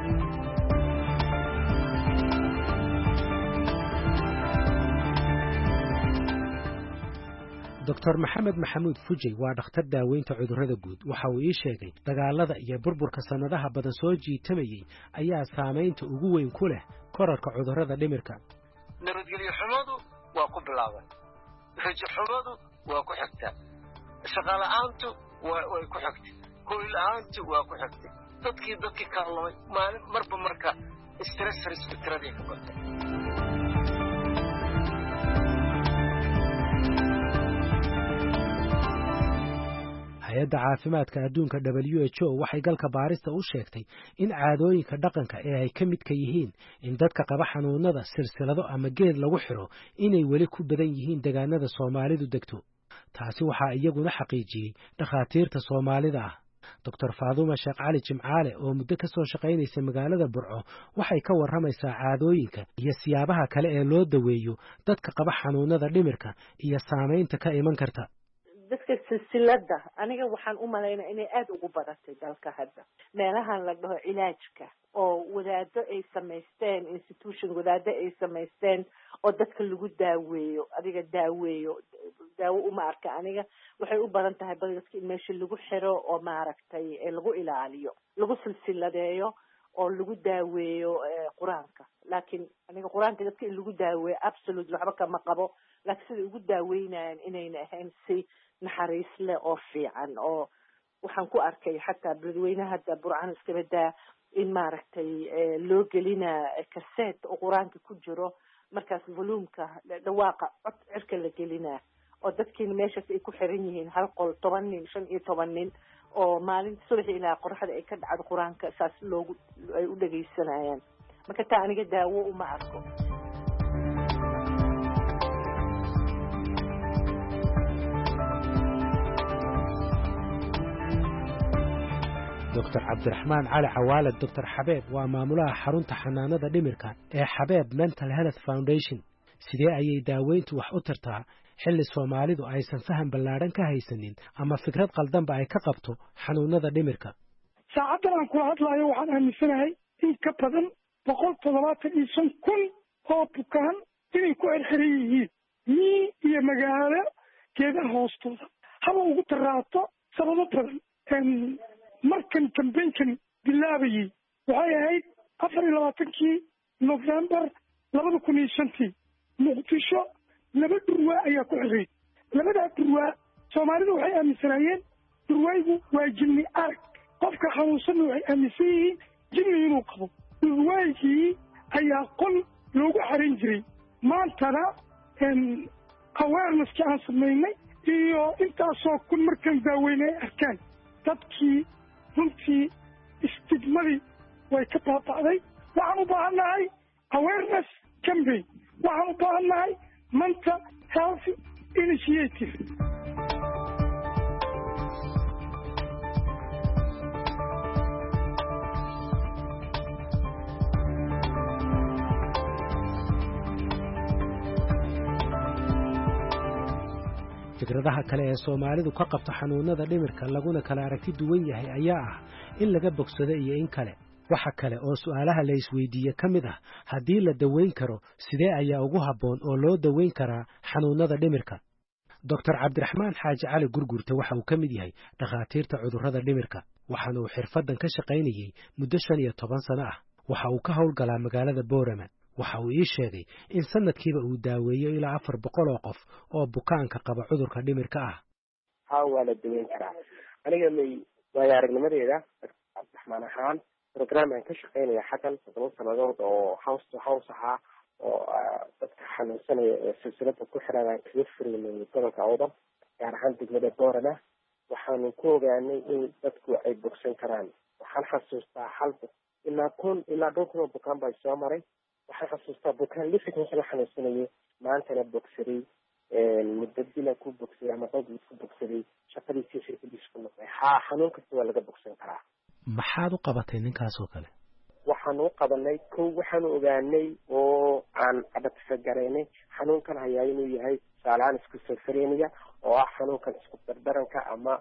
Dr. Maxamed Maxamuud Fujay waa dhakhtar daaweynta cudurrada guud. waxa uu ii sheegay dagaalada iyo burburka sanadaha badan soo jiitamayay ayaa saameynta ugu weyn ku leh korarka cudurrada dhimirka. nabadgelyo xumadu waa ku bilaaban, rajo xumadu waa ku xigtaa, shaqo la'aantu way ku xigtay, hoy la'aantu waa ku xigtay, dadkii kaalmay maalin marba marka stress tiradii ku batay. hay-adda caafimaadka adduunka WHO waxay galka baarista u sheegtay in caadooyinka dhaqanka ee ay ka midka yihiin in dadka qaba xanuunada silsilado ama geed lagu xiro inay weli ku badan yihiin deegaanada Soomaalidu degto. taasi waxaa iyaguna xaqiijiyey dhakhaatiirta Soomaalida ah. Dr. Faaduma Sheekh Cali Jimcaale oo muddo ka soo shaqaynaysa magaalada Burco waxay ka warramaysaa caadooyinka iyo siyaabaha kale ee loo daweeyo dadka qaba xanuunada dhimirka iyo saameynta ka iman karta. dadka silsilada aniga waxaan u malaynaa inay aad ugu badatay dalka hadda. meelahan la dhaho cilaajka oo wadaado ay samaysteen, institution wadaado ay samaysteen oo dadka lagu daaweeyo. adiga daawo uma arka aniga. waxay u badan tahay bal dadka in meesha lagu xiro oo maaragtay lagu ilaaliyo, lagu silsiladeeyo oo lagu daaweeyo quraanka. laakiin aniga quraanka dadka in lagu daaweeyo absolutely waxba kama qabo. laakiin sida ugu daaweynayaan inayna ahayn si naxariis leh oo fiican. oo waxaan ku arkay xataa dadweynaha hadda Burcaan iska badaa in maaragtay loo gelina kaset oo quraanka ku jiro, markaas volume-ka dhawaaqa cod cirka la gelina oo dadkiina meeshaas ay ku xiran yihiin hal qol 10 nin 15 nin oo maalin subax ilaa qorraxda ay ka dhacdo quraanka saas ay u dhageysanayaan. marka taa aniga daawo uma arko. Dr. Cabdiraxmaan Cali Cawaale Dr. Xabeeb waa maamulaha xarunta xanaanada dhimirka ee Xabeeb Mental Health Foundation. sidee ayay daaweyntu wax u tartaa xilli Soomaalidu aysan faham ballaaran ka haysanin ama fikrad qaldanba ay ka qabto xanuunada dhimirka? saacadan aan kula hadlayo waxaan aaminsanahay in ka badan 175,000 oo bukaan inay ku xirxiran yihiin mii iyo magaalo geedaha hoostooda. haba ugu daraato sababo badan. markan kambeynkan bilaabayay waxay ahayd 24 November 2005 muqdisho 2 durwaa ayaa ku xiray. 2 durwaa Soomaalidu waxay aaminsanaayeen durwaygu waa jinni arag. qofka xanuunsan waxay aaminsan yihiin jinni inuu qabo. durwaygii ayaa qol loogu xarin jiray. maantana awareness-ka aan samaynay iyo intaasoo kun markan daaweynay arkaan dadkii runtii istigmadii way ka baaba'day. waxaan u baahannahay awareness campaign. waxaan u baahannahay mental health initiative. fikradaha kale ee Soomaalidu ka qabto xanuunada dhimirka laguna kala aragti duwan yahay ayaa ah in laga bogsado iyo in kale. waxa kale oo su'aalaha la isweydiiyay kamid ah haddii la daweyn karo sidee ayaa ugu habboon oo loo daweyn karaa xanuunada dhimirka. Dr. Cabdiraxmaan Xaaji Cali Gurgurta waxa uu kamid yahay dhakhaatiirta cudurrada dhimirka, waxaana uu xirfadan ka shaqaynayay muddo 15 sano ah. waxa uu ka howlgalaa magaalada Boorama. waxa uu ii sheegay in sanadkiiba uu daaweeyo ilaa 400 oo qof oo bukaanka qaba cudurka dhimirka ah. waa la daweyn karaa. aniga waayo aragnimadeeda Cabdiraxmaan ahaan program aan ka shaqaynaya xakan 7 sanadood oo house to house ahaa oo dadka xanuunsanaya ee silsilada ku xiran kaga furiyay gobolka Awdal gaar ahaan degmada Boorama. waxaanu ku ogaanay in dadku ay bogsan karaan. waxaan xasuustaa ilaa 2 bukaan baa soo maray. waxaan xasuustaa bukaan lixdan sano xanuunsanayay maantana bogsaday muddo bila ku bogsaday ama dad ku bogsaday shaqadiisii shirkadiisa ku noqday. xanuun kasta waa laga bogsan karaa. maxaad u qabatay ninkaasoo kale waxaan u qabanay kow waxaan ogaanay oo aan adabsagaraynay xanuunkan hayaa inuu yahay tusaalehaan schizophrenia oo ah xanuunkan isku dardaranka ama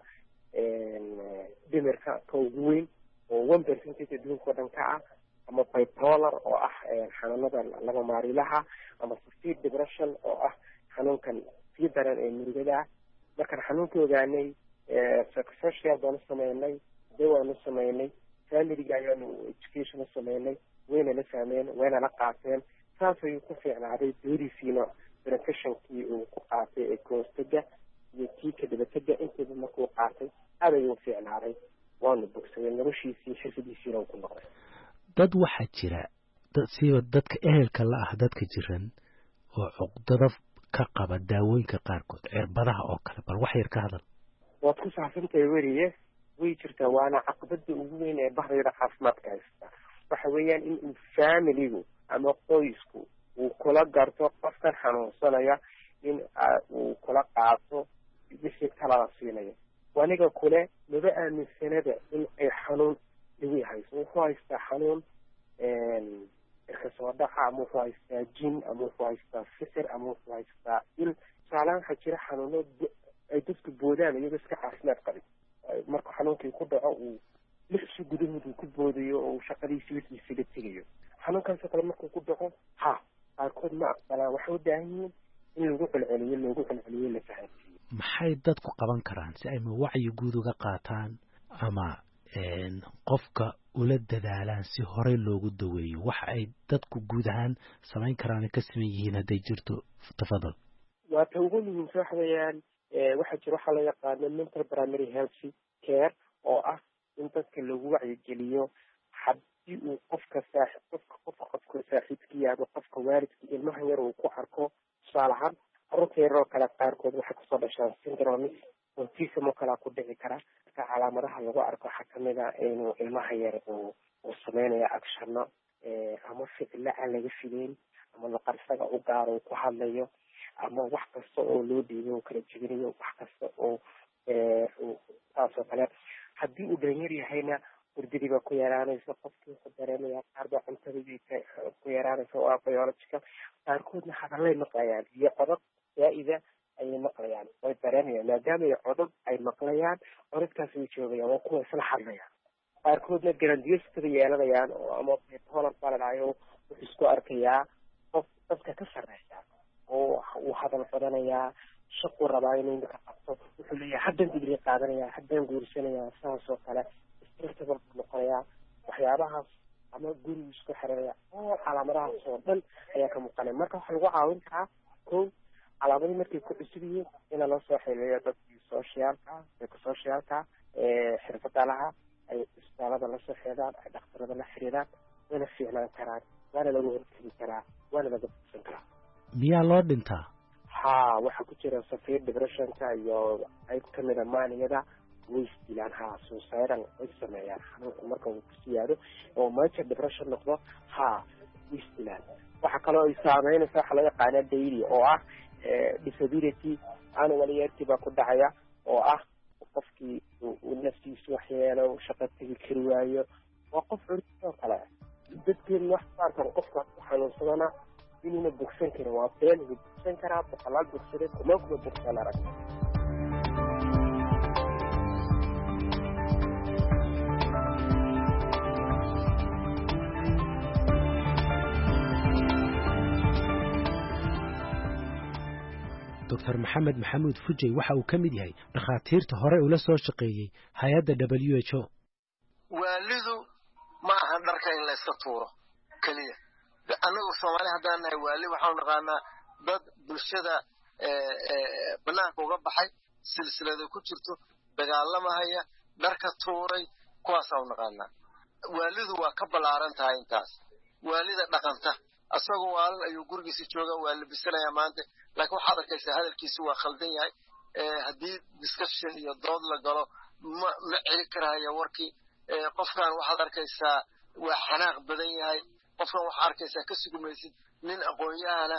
dhimirka ka ugu weyn oo 1% adduunka oo dhan ka ah ama bipolar oo ah xanuunada laba maarilaha ama severe depression oo ah xanuunkan sii daran ee murugada markaan xanuunka ogaanay psychosocial baan sameynay dawaanu sameynay family ayaanu education sameynay wayna la fahmeen wayna la qaateen saas ayuu ku fiicnaaday doorisiina preventionkii uu ku qaatay ee koostaga iyo tiika dibadda intii markuu qaatay aad ayuu fiicnaaday waanu bogsaday noloshiisii xirfadiisiina uu ku noqday dad waxaa jira dadka ehelka la ah dadka jiran oo cuqdada ka qaba daawooyinka qaarkood cirbadaha oo kale bal wax yar ka hadal waad ku saabsantahay weriye way jirtaa waana caqabada ugu weyn ee bahdayda caafimaadka haysta waxa weeyaan in uu familigu ama qoysku uu kula garto qofkan xanuunsanaya in uu kula qaato wixii talada siinaya waniga kule maba aaminsanada in ay xanuun lagu hayso wuxuu haystaa xanuun kasoo dhaca ama wuxuu haystaa jin ama wuxuu haystaa fikir ama wuxuu haystaa in tusaalehaan waxaa jira xanuuno ay dadku boodaan iyagoo iska caafimaad qabin marka xanuunkii ku dhaco uu lixsi gudahood uu ku boodayo oo uu shaqadiisii wixiisii la tegayo xanuunkaasoo kale markuu ku dhaco qaarkood ma aqbalaan waxay u baahan yihiin in loogu celceliyo la fahansiiyo maxay dadku qaban karaan si ay wacyi guud uga qaataan ama qofka ula dadaalaan si horey loogu daweeyo waxa ay dadku guud ahaan samayn karaan ka siman yihiin hadday jirto tafadal waa ta ugu muhiimsan waxa weeyaan waxaa jira waxaa la yaqaano mental primary health care oo ah in dadka lagu wacyigeliyo haddii uu qofka saaxiibkii ama qofka waalidkii ilmaha yar uu ku arko tusaale ahaan carruurta yaroo kale qaarkood waxay kusoo dhashaan syndrome autism oo kalea ku dhici kara marka calaamadaha lagu arko waxaa kamid a inuu ilmaha yar uu sameynayo actionno ama ficilo aan laga fileyn ama luqad isaga u gaaro uu ku hadlayo ama wax kasta oo loo dhiibo uu kala jebinayo wax kasta oo saasoo kale haddii uu dhalinyar yahayna hurdadii baa ku yaraanaysa qofkii wuxuu dareemaya qaar baa cuntadii ku yaraanaysa oo ah biological qaarkoodna hadallay maqlayaan iyo codad zaa'ida ayay maqlayaan way dareemayaan maadaama ay codad ay maqlayaan codadkaas way joogayaan waa kuwa isla hadlayaan qaarkoodna grandiostada yeelanayaan oo ama bipolar baa la dhahayo wuxuu isku arkayaa qof dadka ka sarreeya oo uu hadal badanayaa shaquu rabaa inuu imika qabto wuxuu leeyahay haddaan digri qaadanayaa haddaan guursanayaa saasoo kale irtibal buu noqonayaa waxyaabahaas ama gurigu isku xiranayaa oo calaamadahaas oo dhan ayaa ka muuqanaya marka waxaa lagu caawin karaa kow calaamadii markay ku cusub yihiin ina loo soo xiriiriyo dadkii socialka xirfada laha ay isbitaalada lasoo xidhaan ay dhakhtarada la xiriiraan wayna fiicnaan karaan waana laga hortegi karaa waana laga bogsan karaa miyaa loo dhintaa waxaa ku jira severe depressionka iyo qayb kamid a maaniyada way isdilaan suicidal way sameeyaan xanuunka marka uu ku siyaado oo major depression noqdo way isdilaan waxaa kaloo ay saameynaysa waxa loo yaqaana daily oo ah disability annuality baa ku dhacaya oo ah qofkii uu naftiisu waxyeelo shaqo tegi kari waayo waa qof curtoo kale dadkeen wax saarkan qofka ku xanuunsadana inuuna bogsan karin waa been wuu bogsan karaa boqolaal bogsade kuma bogsan arag dr maxamed maxamuud fujey waxa uu ka mid yahay dhakhaatiirta hore ula soo shaqeeyey hay-adda WHO waalidu ma aha dharka in la iska tuuro keliya annagu soomaali haddaan nahay waali waxaanu naqaanaa dad bulshada banaanka uga baxay silsilada ku jirto dagaalamahaya dharka tuuray kuwaasaanu naqaanaa waalidu waa ka ballaaran tahay intaas waalida dhaqanta asagoo waalin ayuu gurigiisa jooga waa labisanayaa maanta laakiin waxaad arkaysaa hadalkiisu waa khaldan yahay haddii discussion iyo dood la galo ma celi karaya warkii qofkan waxaad arkaysaa waa xanaaq badan yahay qofkan waxaad arkaysaa ka sugumaysid nin aqoon-yahana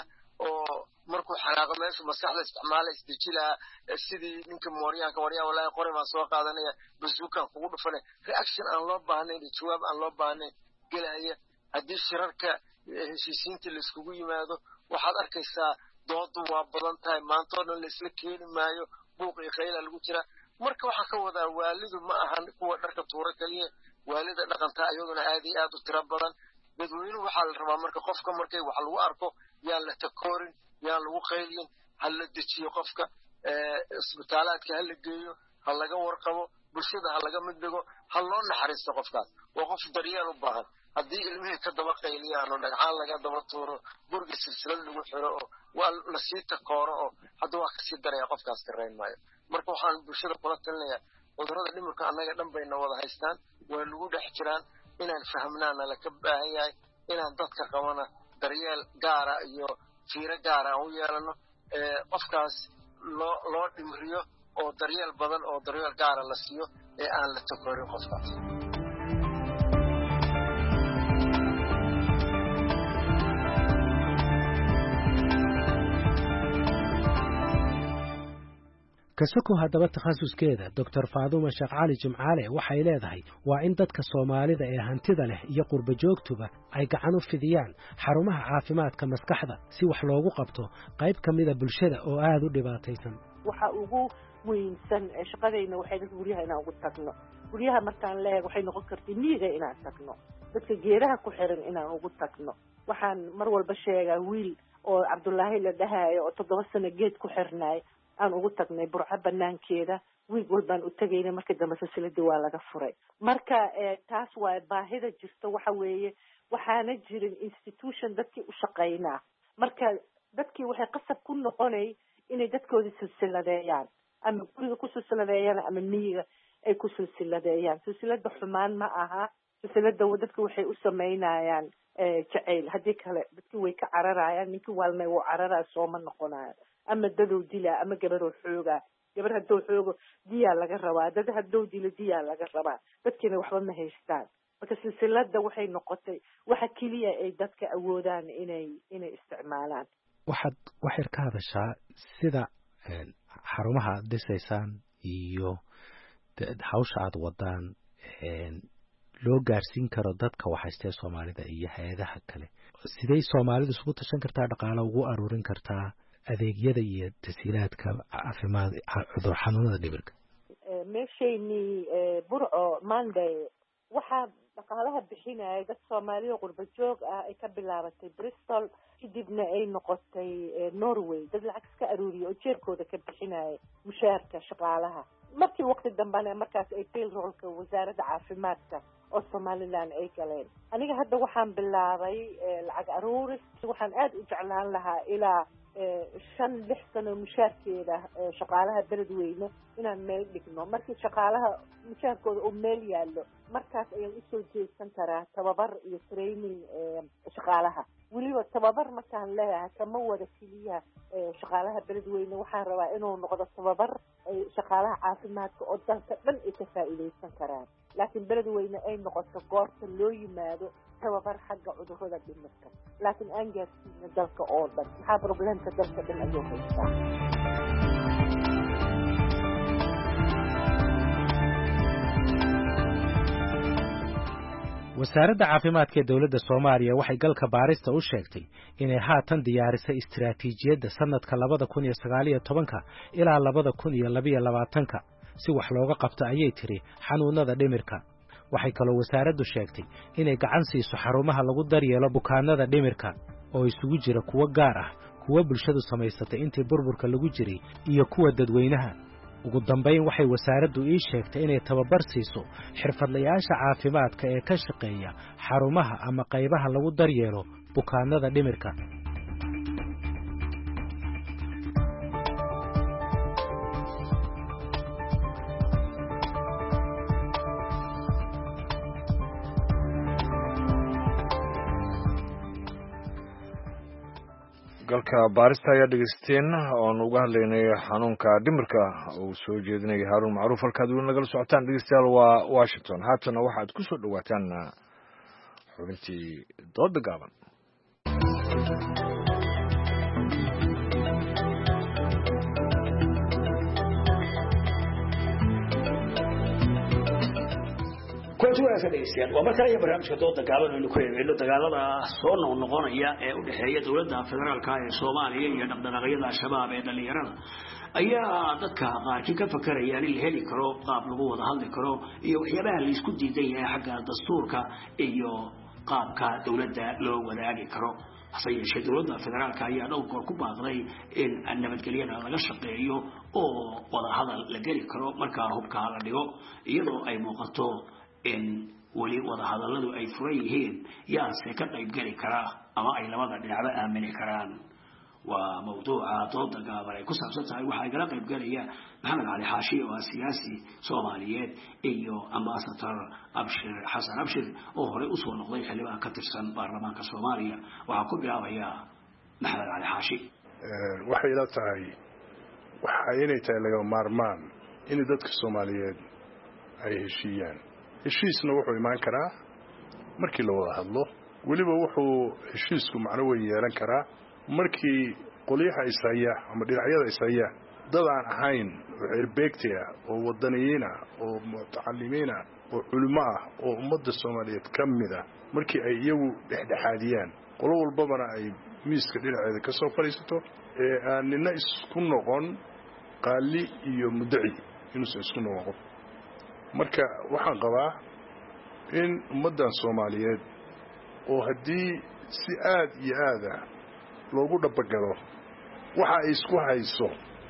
oo markuu xanaaqo meeshu maskaxda isticmaala isdejilaa sidii ninka mooryaanka waryaa walaahi qori baan soo qaadanaya basuukan kugu dhufane reaction aan loo baahnayn iyo jawaab aan loo baahnayn gelaya haddii shirarka heshiisiinta laiskugu yimaado waxaad arkaysaa doodu waa badan tahay maanta oo dhan laisla keeni maayo buuq iyo khayla lagu jiraa marka waxaa ka wadaa waalidu ma ahan kuwa dharka tuura keliya waalida dhaqantaa iyaduna aad iyo aad u tiro badan dadweynuhu waxaa la rabaa marka qofka markay wax lagu arko yaan la takoorin yaan lagu qaylin ha la dejiyo qofka isbitaalaadka ha la geeyo ha laga warqabo bulshada ha laga mid dhigo ha loo naxariisto qofkaas waa qof daryeel u baahan haddii ilmihii ka daba qayliyaan oo dhagcaan laga daba tuuro guriga silsilad lagu xiro oo waa lasii takooro oo hadda waa kasii daraya qofkaas karayn maayo marka waxaan bulshada kula talinayaa cudurrada dhimirka annaga dhan bayna wada haystaan waa nagu dhex jiraan inaan fahmnaana laka baahan yahay inaan dadka qabana daryeel gaara iyo fiiro gaara aan u yeelano qofkaas loo dhimriyo oo daryeel badan oo daryeel gaara la siiyo ee aan la takoorin qofkaas kasoko haddaba takhasuskeeda doctor faadumo sheekh cali jimcaale waxay leedahay waa in dadka soomaalida ee hantida leh iyo qurba joogtuba ay gacan u fidiyaan xarumaha caafimaadka maskaxda si wax loogu qabto qayb ka mida bulshada oo aad u dhibaataysan waxa ugu muhiimsan shaqadayna waxay dadka guryaha inaan ugu tagno guryaha markaan leeg waxay noqon kartay miyiga inaan tagno dadka geedaha ku xiran inaan ugu tagno waxaan mar walba sheegaa wiil oo cabdullaahi la dhahayo oo 7 sano geed ku xirnaay aan ugu tagnay burco banaankeeda wiig walbaan u tagaynay markii dambe silsiladii waa laga furay marka taas waa baahida jirto waxa weeye waxaana jirin institution dadkii u shaqaynaa marka dadkii waxay qasab ku noqonay inay dadkooda silsiladeeyaan ama guriga ku silsiladeeyaan ama miyiga ay ku silsiladeeyaan silsilada xumaan ma aha silsilada dadka waxay u sameynayaan jacayl haddii kale dadkii way ka cararayaan ninkii waalmay wuu cararaa sooma noqonayo ama dadow dilaa ama gabaroo xoogaa gabar haddou xoogo diyaa laga rabaa dad haddou dilo diyaa laga rabaa dadkiina waxba ma haystaan marka silsilada waxay noqotay waxa keliya ay dadka awoodaan inay isticmaalaan waxaad waxyar ka hadashaa sida xarumaha aad dhisaysaan iyo hawsha aad wadaan loo gaarsiin karo dadka waxhaystee soomaalida iyo hay-adaha kale siday soomaalidu isugu tashan kartaa dhaqaalo ugu aruurin kartaa adeegyada iyo tasiilaadka caafimaad cudur xanuunada dhimirka meeshaynii burco monday waxaa dhaqaalaha bixinaya dad soomaaliya qurba joog ah ay ka bilaabatay bristol kadibna ay noqotay norway dad lacag iska aruuriya oo jeerkooda ka bixinaya mushaarka shaqaalaha markii waqti dambena markaas ay payrollka wasaaradda caafimaadka oo somaliland ay galeen aniga hadda waxaan bilaabay lacag aruuris waxaan aad u jeclaan lahaa ilaa 5-6 sano mushaarkeeda shaqaalaha beledweyne inaan meel dhigno markii shaqaalaha mushaarkooda oo meel yaallo markaas ayaan usoo jeedsan karaa tababar iyo training shaqaalaha weliba tababar markaan leeyahay kama wada keliya shaqaalaha beledweyne waxaan rabaa inuu noqdo tababar shaqaalaha caafimaadka oo dalka dhan ay ka faa'iidaysan karaan laakiin beledweyne ay noqoto goorta loo yimaado tababar xagga cudurrada dhimirka laakiin aan gaarsiina dalka oo dhan maxaa problemka dalka dhan ayuu haystaa wasaaradda caafimaadka ee dowladda Soomaaliya waxay galka baarista u sheegtay inay haatan diyaarisay istiraatiijiyadda sanadka 2019 ilaa 2022 si wax looga qabto ayay tiri xanuunada dhimirka waxay kaloo wasaaraddu sheegtay inay gacan siiso xarumaha lagu daryeelo bukaanada dhimirka oo isugu jira kuwa gaar ah kuwa bulshadu samaysatay intii burburka lagu jiray iyo kuwa dadweynaha ugu dambayn waxay wasaaraddu ii sheegtay inay tababar siiso xirfadlayaasha caafimaadka ee ka shaqeeya xarumaha ama qaybaha lagu daryeelo bukaanada dhimirka galka baarista ayaa dhegeysateen oon uga hadlaynay xanuunka dhimirka uu soo jeedinaya haaruun macruuf halkaad weli nagala socotaan dhegeystayaal waa washington haatana waxaad ku soo dhowaataan xubintii dooda gaaban kulanti wanaagsan dhegeystayaal waa markale barnaamijka dooda gaaban aynu ku eegayno dagaalada soo noqnoqonaya ee u dhexeeya dowladda federaalka ee Soomaaliya iyo dhaqdhaqaaqyada shabaab ee dhalinyarada ayaa dadka qaarkii ka fakarayaan in la heli karo qaab lagu wada hadli karo iyo waxyaabaha la isku diidan yahay xagga dastuurka iyo qaabka dowladda loo wadaagi karo hase yeeshee dowladda federaalka ayaa dhowr goor ku baaqday in nabadgelyada laga shaqeeyo oo wada hadal la geli karo marka hubka la dhigo iyadoo ay muuqato in wali wada hadalladu ay furan yihiin yaase ka qayb geli kara ama ay labada dhinacba aamini karaan waa mawduuca dooda gaaban ay ku saabsan tahay waxa ay kala qayb galaya Maxamed Cali Xaashi oo siyaasi Soomaaliyeed iyo ambassador Abshir Xasan Abshir oo hore u soo noqday xildhibaan ka tirsan baarlamaanka Soomaaliya waxa ku bilaabaya Maxamed Cali Xaashi waxay ila tahay waxa inay tahay laga maarmaan in dadka Soomaaliyeed ay heshiiyaan heshiisna wuxuu imaan karaa markii la wada hadlo waliba wuxuu heshiisku macno weyn yeelan karaa markii qoliyaha isaya ama dhinacyada isaya dad aan ahayn cirbeegtiya oo wadaniyiina oo mutacallimiina oo culimo ah oo ummadda Soomaaliyeed kamida markii ay iyagu dhexdhexaadiyaan qolo walbana ay miiska dhinaceeda ka soo fariisato ee aan nina isku noqon qaali iyo muddaci inuu isku noqon marka waxaan qabaa in ummadda Soomaaliyeed oo hadii si aad iyo aad loogu dhabagalo waxa ay isku hayso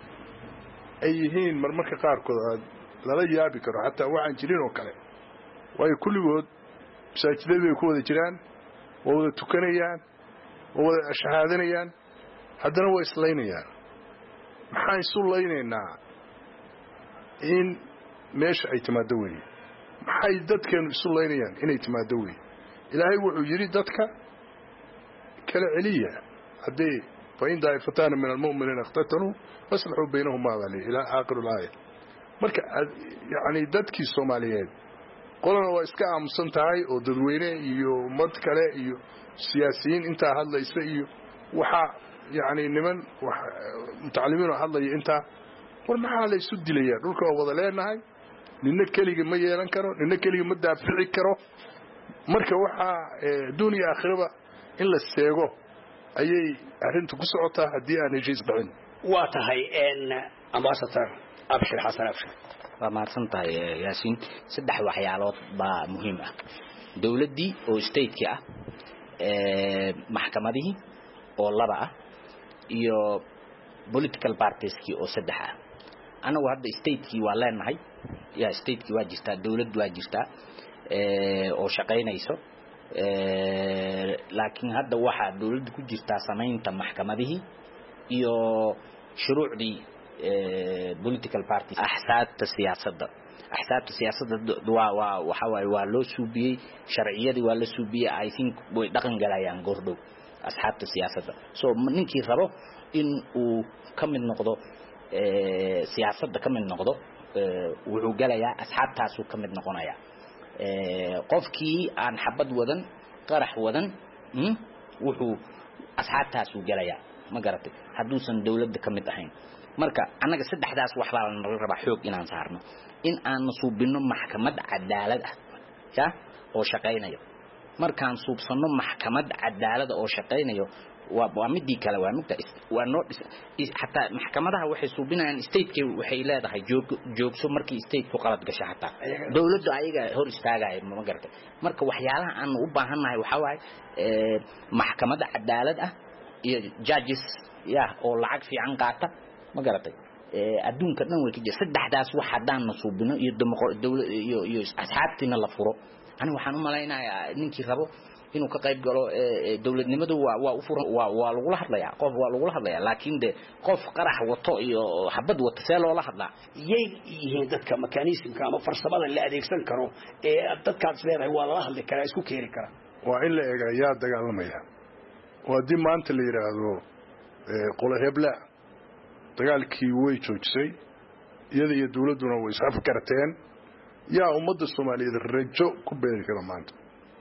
ay yihiin marmarka qaarkood lala yaabi karo hatta waxaan jirin oo kale way kulligood masaajidada ay ku wada jiraan oo wada tukanayaan oo wada shahaadanayaan haddana way islaynayaan maxay isu laynaynaa in meesha ay timaado weey maxay dadkeenu isu laynayaan inay timaado weey ilaahay wuxuu yiri dadka kala celiya hadii فإن دائفتان من المؤمنين اقتتلوا فاصلحوا بينهما إلى آخر الآية marka yani dadkii Soomaaliyeed qolana waa iska aamusan tahay oo dadweyne iyo mad kale iyo siyaasiyiin inta hadlaysa iyo waxa yani niman mutacallimiin oo hadlaya inta war maxaa la isu dilaya dhulka oo wada leenahay ninna kaliya ma yeelan karo ninna kaliya ma daafici karo marka waxa duuniya aakhiraba in la seego ayay arintu ku socotaa hadii aan heshiis dhicin waa tahay ambassador Abshir Xasan Abshir waa maarsantahay Yaasiin saddex waxyaalood baa muhiim ah dawladii oo state-ki ah maxkamadii oo laba ah iyo political parties-ki oo saddex ah anagu hadda state-ki waa leenahay state-ki waa jirtaa dawlad waa jirtaa oo shaqeynayso laakiin hadda waxa dawladdu ku jirtaa sameynta maxkamadii iyo shuruucdii political parties ahsaabta siyaasadda waa loo suubiyay sharciyadii waa la suubiyay I think way dhaqan galayaan gordhow asxaabta siyaasadda so ninkii rabo in uu ka mid noqdo siyaasadda ka mid noqdo wuxuu galayaa asxaabtaas uu ka mid noqonayaa qofkii aan xabad wadan qarax wadan wuxuu asxaabtaas uu galayaa ma garatay haduusan dawladda ka mid ahayn marka anaga saddexdaas wax baa la rabaa xoog inaan saarno in aan suubino maxkamad cadaalad ah oo shaqeynayo markaan suubsano maxkamad cadaalad oo shaqeynayo waa midii kale waa mugta waa noo hatta maxkamadaha waxay suubinayaan state-ki waxay leedahay joogso markii state-ku qalad gasho hatta dawladdu ayaga hor istaagay ma garatay marka waxyaalaha aan u baahanahay waxa waay maxkamad cadaalad ah iyo judges oo lacag fiican qaata ma garatay adduunka dhan way ka jirtaa saddexdaas wax hadaan nasuubino iyo dawlad iyo asxaabtina la furo aniga waxaan u maleynayaa ninkii rabo inuu ka qayb galo dawladnimadu waa u furan waa lagu la hadlayaa qof waa lagu la hadlayaa laakiin de qof qarax wato iyo xabad wato see loo la hadlaa yay yihiin dadka mechanismka ama farsamada la adeegsan karo ee dadkaas leedahay waa la hadli karaa isku keeni kara waa in la eega yaa dagaalamaya waa dib maanta la yiraahdo qolo hebla dagaalkii way joojisay iyada iyo dawladuna way isaf karteen yaa ummadda Soomaaliyeed rajo ku beeri kara maanta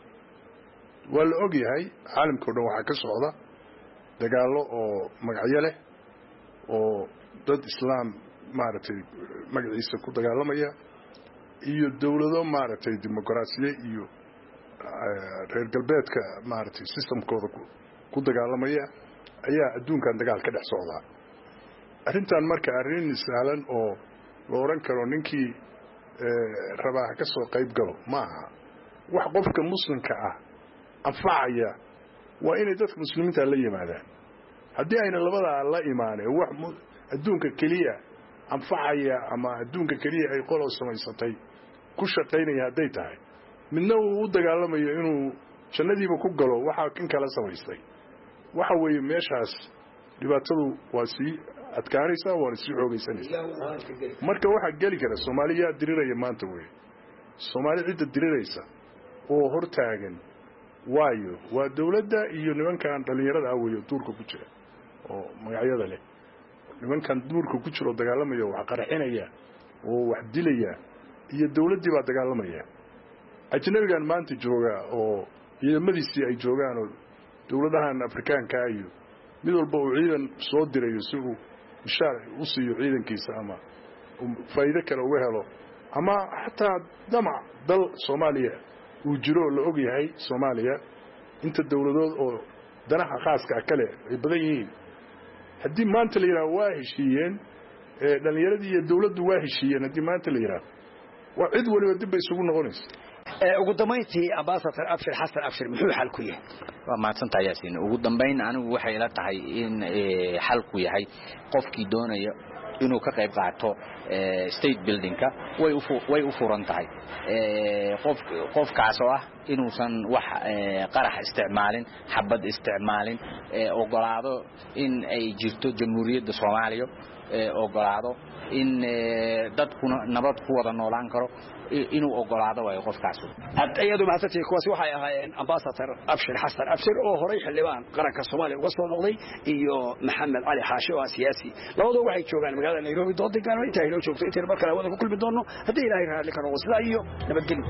waa la og yahay caalamka oo dhan waxa ka socda dagaalo oo magacyo leh oo dad islaam maaragtay magaciisa ku dagaalamaya iyo dawlado maaragtay dimuqraasiye iyo reer galbeedka maaragtay systemkooda ku dagaalamaya ayaa adduunkan dagaal ka dhex socdaa arrintan marka arrin sahlan oo la oran karo ninkii rabaa ka soo qayb galo maaha wax qofka muslimka ah anfacaya waa inay dadka muslimiinta la yimaadaan haddii ayna labada la imaanay wax adduunka kaliya anfacaya ama adduunka kaliya ay qolo samaysatay ku shaqeynaya haday tahay midna uu u dagaalamayo inuu jannadiiba ku galo waxa kan kala samaystay waxa weeye meeshaas dhibaatadu waa si adkaanaysa waa si xoogaysanaysa marka waxa gali kara Soomaaliya diriraya maanta weey Soomaali cid diriraysa oo hortaagan waayo waa dawladda iyo nimankan dhalinyarada ah weeyo duurka ku jira oo magacyada leh nimankan duurka ku jiro dagaalamaya wax qarxinaya oo wax dilaya iyo dawladdii baa dagaalamaya ajnabigan maanta jooga oo ciidamadiisii ay joogaan oo dawladahan Afrikaanka iyo mid walba uu ciidan soo dirayo si uu mishaar u siiyo ciidankiisa ama faa'iido kale u helo ama xataa damac dal Soomaaliya uu jiro la og yahay Soomaaliya inta dawladood oo danaha khaaska kale ay badan yihiin haddii maanta la yiraahdo waa heshiiyeen dhalinyaradii iyo dawladdu waa heshiiyeen haddii maanta la yiraahdo waa cid waliba dib ay isugu noqonaysaa ugu dambeyntii ambassador Abshir Xasan Abshir muxuu xal ku yahay waa maadsantahay Yaasiin ugu dambeyn anigu waxay la tahay in xal ku yahay qofkii doonaya inuu ka qayb qaato state buildingka way u furan tahay qofkaas oo ah inuusan wax qarax isticmaalin xabad isticmaalin ogolaado in ay jirto jamhuuriyadda Soomaaliya ogolaado in dadkuna nabad ku wada noolaan karo inuu ogolaado way qofkaas ayadu maasatay kuwaasi waxay ahaayeen ambassador Abshir Xasan Abshir oo horay xildhibaan qaranka Soomaaliya uga soo noqday iyo Maxamed Ali Xaashi oo siyaasi labadoodu waxay joogaan magaalada Nairobi dood deegaan inta ay loo joogto inta markale wada ku kulmi doono hadii Ilaahay raali karo sida iyo nabadgelyo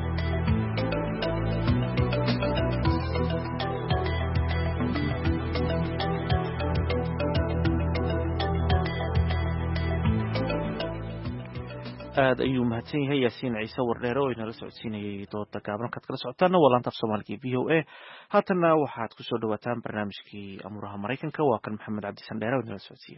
aad ayuu mahadsan yahay Yaasiin Ciise Wardheere oo inala socodsiinayay dooda gaaban ka kala socotaana walaanta Soomaaliga VOA haatana waxaad ku soo dhawaataan barnaamijkii amuraha Mareykanka waa kan Maxamed Cabdi Sandheere oo inala socodsiiyo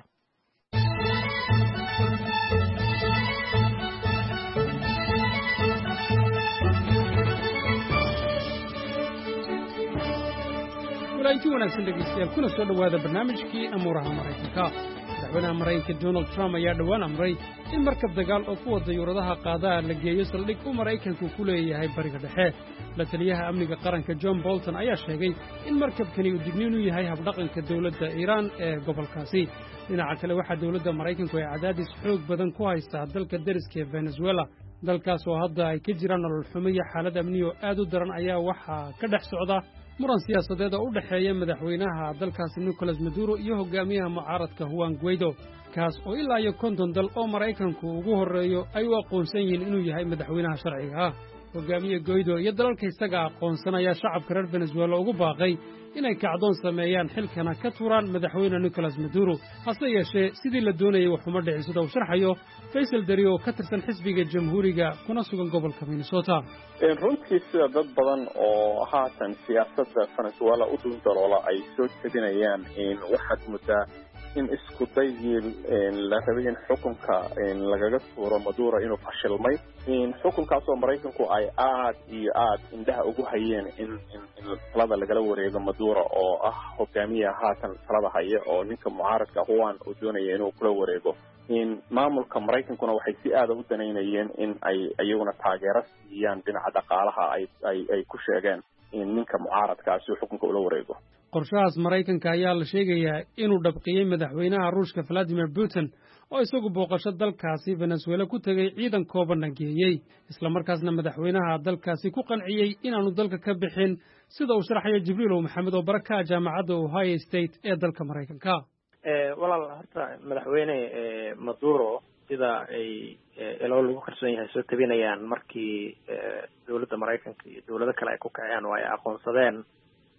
walaanti wanaagsan dhegeystayaal kuna soo dhawaada barnaamijkii amuraha Mareykanka madaxweynaha Mareykanka Donald Trump ayaa dhawaan amray in markab dagaal oo ku wada yuuradaha qaadaha la geeyo saldhig uu Mareykanku ku leeyahay bariga dhexe la taliyaha amniga qaranka John Bolton ayaa sheegay in markabkani uu digniin u yahay habdhaqanka dawladda Iiraan ee gobolkaasi dhinaca kale waxaa dawladda Mareykanku ay cadaadis xoog badan ku haystaa dalka deriska Venezuela dalkaas oo hadda ay ka jiraan nolol xumo iyo xaalad amni oo aad u daran ayaa waxaa ka dhex socda muran siyaasadeed oo u dhaxeeya madaxweynaha dalkaasi Nicolas Maduro iyo hogaamiyaha mucaaradka Juan Guaido kaas oo ilaa iyo 50 dal oo Mareykanku ugu horeeyo ay u aqoonsan yihiin inuu yahay madaxweynaha sharciga ah hogaamiye Guaido iyo dalalka isaga aqoonsanaya shacabka reer Venezuela ugu baaqay inay kacdoon sameeyaan xilkana ka turaan madaxweyne Nicolas Maduro hase yeeshee sidii la doonayay waxuma dhicin sida uu sharxayo Faisal Dari oo ka tirsan xisbiga jamhuuriga kuna sugan gobolka Minnesota runtii sida dad badan oo haatan siyaasadda Venezuela u dhundaloola ay soo jeedinayaan in waxaad muddaa in isku daygii la rabay in xukunka lagaga tuuro Maduro inuu fashilmay in xukunkaas oo Mareykanku ay aad iyo aad indhaha ugu hayeen in talada lagala wareego Maduro oo ah hogaamiyaha haatan talada haya oo ninka mucaaradka Juan uu doonaya inuu kula wareego in maamulka Mareykankuna waxay si aad u daneynayeen in ay ayaguna taageero siiyaan dhinaca dhaqaalaha ay ku sheegeen in ninka mucaaradkaasi uu xukunka ula wareego qorshahaas Mareykanka ayaa la sheegayaa inuu dhabqiyay madaxweynaha Ruushka Vladimir Putin oo isagu booqasho dalkaasi Venezuela ku tagay ciidan kooban geeyay isla markaasna madaxweynaha dalkaasi ku qanciyay inaanu dalka ka bixin sida uu sharaxay Jibriil Maxamed oo baraka jaamacadda Ohio State ee dalka Mareykanka walaal horta madaxweyne Maduro sida ay ilo lagu qarsoon yahay soo tabinayaan markii dawladda Mareykanka iyo dawlado kale ay ku kacayaan oo ay aqoonsadeen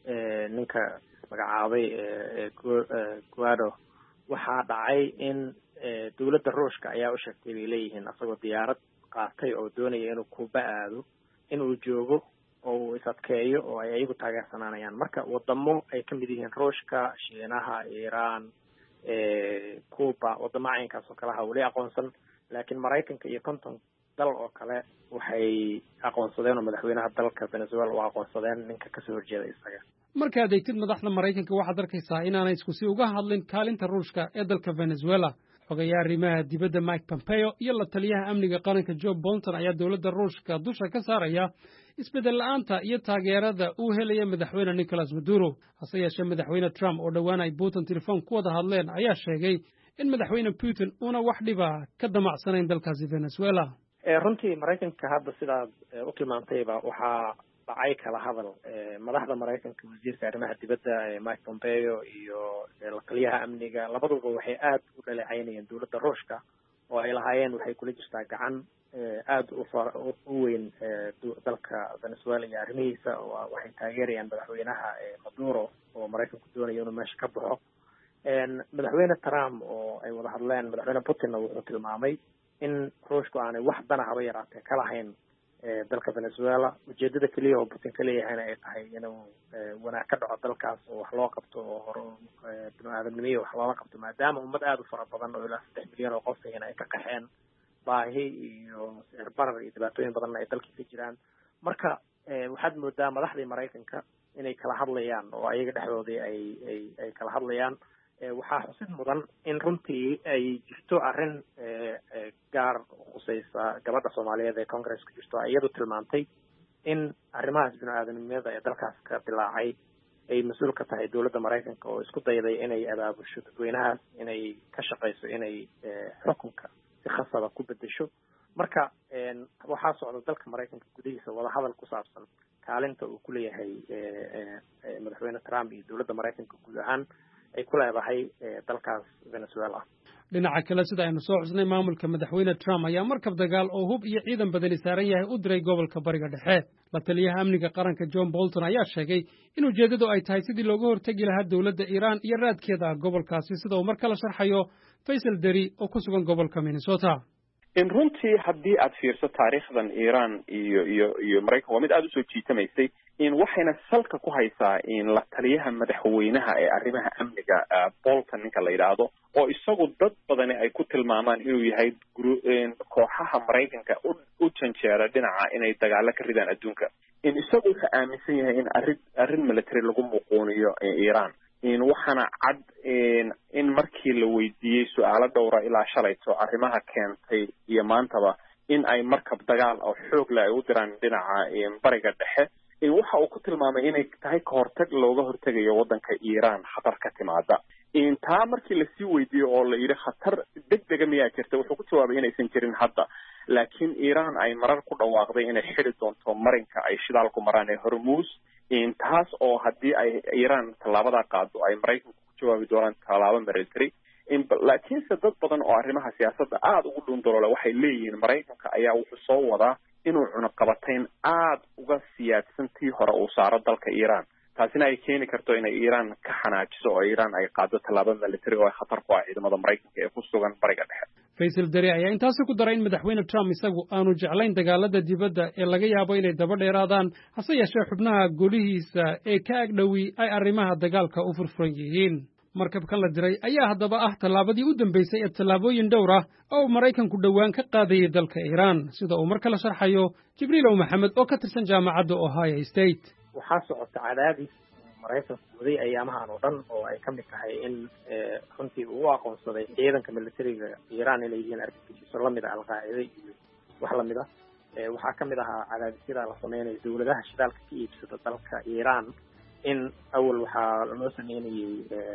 ninka magacaabay Guaido waxaa dhacay in dowladda ruushka ayaa u sheegtay bay leeyihiin asagoo diyaarad qaatay oo doonaya inuu Kuuba aado inuu joogo oo uu is-adkeeyo oo ay ayagu taageersanaanayaan marka wadamo ay ka mid yihiin ruushka shiinaha iiraan Kuuba wadamo caynkaas oo kalaha weli aqoonsan laakiin maraykanka iyo konton dal oo kale waxay aqoonsadeen oo madaxweynaha dalka Venezuela u aqoonsadeen ninka kasoo horjeeda isaga markaad eegtid madaxda maraykanka waxaad arkaysaa inaanay isku si uga hadlin kaalinta ruushka ee dalka Venezuela xogayaha arrimaha dibadda Mike Pompeo iyo la taliyaha amniga qaranka Joe Bolton ayaa dowladda ruushka dusha ka saaraya isbedel la'aanta iyo taageerada uu helaya madaxweyne Nicolas Maduro hase yeeshee madaxweyne Trump oo dhowaan ay Putin telefoon ku wada hadleen ayaa sheegay in madaxweyne Putin uuna wax dhiba ka damacsanayn dalkaasi Venezuela runtii maraykanka hadda sidaad u tilmaantayba waxaa dhacay kala hadal madaxda maraykanka wasiirka arrimaha dibadda Mike Pompeo iyo la taliyaha amniga labaduba waxay aad u dhaleecaynayeen dowladda ruushka oo ay lahaayeen waxay kula jirtaa gacan aad u weyn dalka Venezuela iyo arrimihiisa waxay taageerayaan madaxweynaha Maduro oo maraykanku doonaya inuu meesha ka baxo madaxweyne Trump oo ay wada hadleen madaxweyne Putinna wuxuu tilmaamay in ruushku aanay wax dana haba yaraatee ka lahayn dalka Venezuela ujeedada kaliya oo Putin ka leeyahayna ay tahay inuu wanaag ka dhaco dalkaas oo wax loo qabto oo hore bini'aadanimada wax looga qabto maadaama ummad aad u fara badan oo ilaa 3 milyan oo qof ay ka qaxeen baahi iyo sicir barar iyo dhibaatooyin badan ay dalka ka jiraan marka waxaad moodaa madaxda Maraykanka inay kala hadlayaan oo ayaga dhexdooda ay kala hadlayaan waxaa xusid mudan in runtii ay jirto arrin gaar khusaysa gabadha Soomaaliyeed ee Congress-ka jirto iyadu tilmaantay in arrimahaas bini'aadanimada ee dalkaas ka dilaacay ay mas'uul ka tahay dowladda Maraykanka oo isku dayday inay abaabusho dadweynahaas inay ka shaqeyso inay xukunka si khasaba ku bedesho marka waxaa socda dalka Maraykanka gudihiisa wada hadal ku saabsan kaalinta uu ku leeyahay madaxweyne Trump iyo dowladda Maraykanka guud ahaan ay ku leedahay dalkaas Venezuela dhinaca kale sida aynu soo xusnay maamulka madaxweyne Trump ayaa markab dagaal oo hub iyo ciidan badani saaran yahay u diray gobolka bariga dhexe la taliyaha amniga qaranka John Bolton ayaa sheegay in ujeedadu ay tahay sidii looga hortagi lahaa dowladda Iran iyo raadkeeda gobolkaasi sida uu mar kale sharxayo Faisal Dari oo ku sugan gobolka Minnesota in runtii haddii aad fiirso taariikhdan Iran iyo Maraykanka waa mid aad u soo jiitamaysay in waxayna salka ku haysaa in la taliyaha madaxweynaha ee arrimaha amniga Bolton ninka la yiraahdo oo isagu dad badan ay ku tilmaamaan inuu yahay kooxaha Maraykanka u janjeera dhinaca inay dagaalo ka ridaan adduunka in isagu wuxuu aaminsan yahay in arrin military lagu muquuniyo Iran in waxana cad in markii la weydiiyey su'aalo dhowra ilaa shalayto arrimaha keentay iyo maantaba in ay markab dagaal oo xoog leh ay u diraan dhinaca bariga dhexe waxa uu ku tilmaamay inay tahay ka hortag looga hortagayo waddanka Iran khatar ka timaada taa markii la sii weydiiyey oo la yiri khatar degdeg miyaa jirta wuxuu ku jawaabay inaysan jirin hadda laakiin Iran ay marar ku dhawaaqday inay xiri doonto marinka ay shidaalku maraan ee Hormuz taas oo haddii ay Iran tallaabada qaado ay Maraykanku ku jawaabi doonaan tallaabo military laakiin dad badan oo arrimaha siyaasadda aad ugu dhundalola waxay leeyihiin Maraykanka ayaa wuxuu soo wadaa inuu cunaqabatayn aad uga siyaadsantii hore uu saaro dalka Iran taasina ay keeni karto inay Iran ka xanaajiso oo Iran ay qaado tallaabo military oo khatar ku ah ciidamada Maraykanka ee ku sugan bariga dhexe Faisal Dari ayaa intaas ku daray in madaxweyne Trump isagu aanu jeclayn dagaalada dibadda ee laga yaabo inay daba dheeraadaan hase yeeshee xubnaha golihiisa ee ka agdhowi ay arrimaha dagaalka u furfuran yihiin markabkan la diray ayaa haddaba ah tallaabadii u dambeysay ee tallaabooyin dhowr ah oo Maraykanku dhowaan ka qaadayay dalka Iran sida uu mar kale sharxayo Jibriil Maxamed oo ka tirsan jaamacadda Ohio State waxaa socota cadaadis Maraykanku waday ayaamahan oo dhan oo ay ka mid tahay in runtii uu aqoonsaday ciidanka militariga Iran inay yihiin argagixiso la mid ah Al-Qaa'ida iyo wax la mid ah waxaa ka mid ahaa cadaadisyada la sameeyay dawladaha shidaalka ka iibsada dalka Iran in awal waxaa loo sameeyay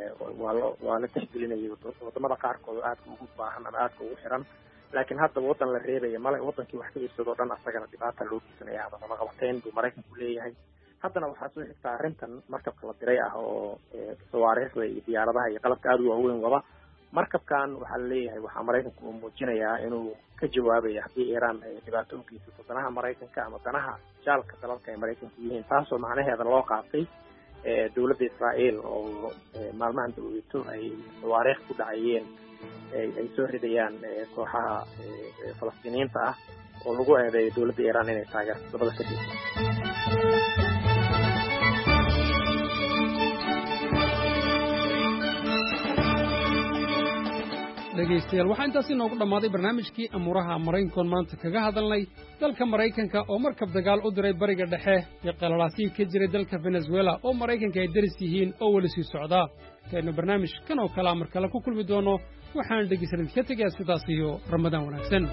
waa la tixgelinayay wadamada qaarkood aad ugu baahan ama aad ugu xiran laakiin hadda wadan la reebay wadankii wax ka iibsado dhan asagana dhibaata loo geysanaya ama qabateen buu Maraykanku leeyahay haddana waxaa soo xigta arrintan markabka la diray ah oo sawaariikhda iyo diyaaradaha iyo qalabka aad u waaweyn wada markabkan waxaa la leeyahay waxaa Maraykanku uu muujinayaa inuu ka jawaabayo haddii Iran ay dhibaato u geysato danaha Maraykanka ama danaha jaalka dalalka ay Maraykanku yihiin taasoo macnaheeda loo qaatay dowladda Israa'iil oo maalmahan dawladdu ay sawaariikh ku dhacayeen ay soo ridayaan kooxaha falastiiniyiinta ah oo lagu eedeeyo dowladda iiraan inay taageerto labada kadib. dhegaystayaal waxaa intaasi inoogu dhammaaday barnaamijkii amuuraha maraykankoon maanta kaga hadalnay dalka maraykanka oo markab dagaal u diray bariga dhexe iyo qalalaasihii ka jiray dalka venezuela oo maraykanka ay daris yihiin oo weli sii socdaa. intaynu barnaamij kan oo kalea mar kale ku kulmi doono waxaan dhegaysan idinka tegayaa sidaas iyo ramadaan wanaagsan.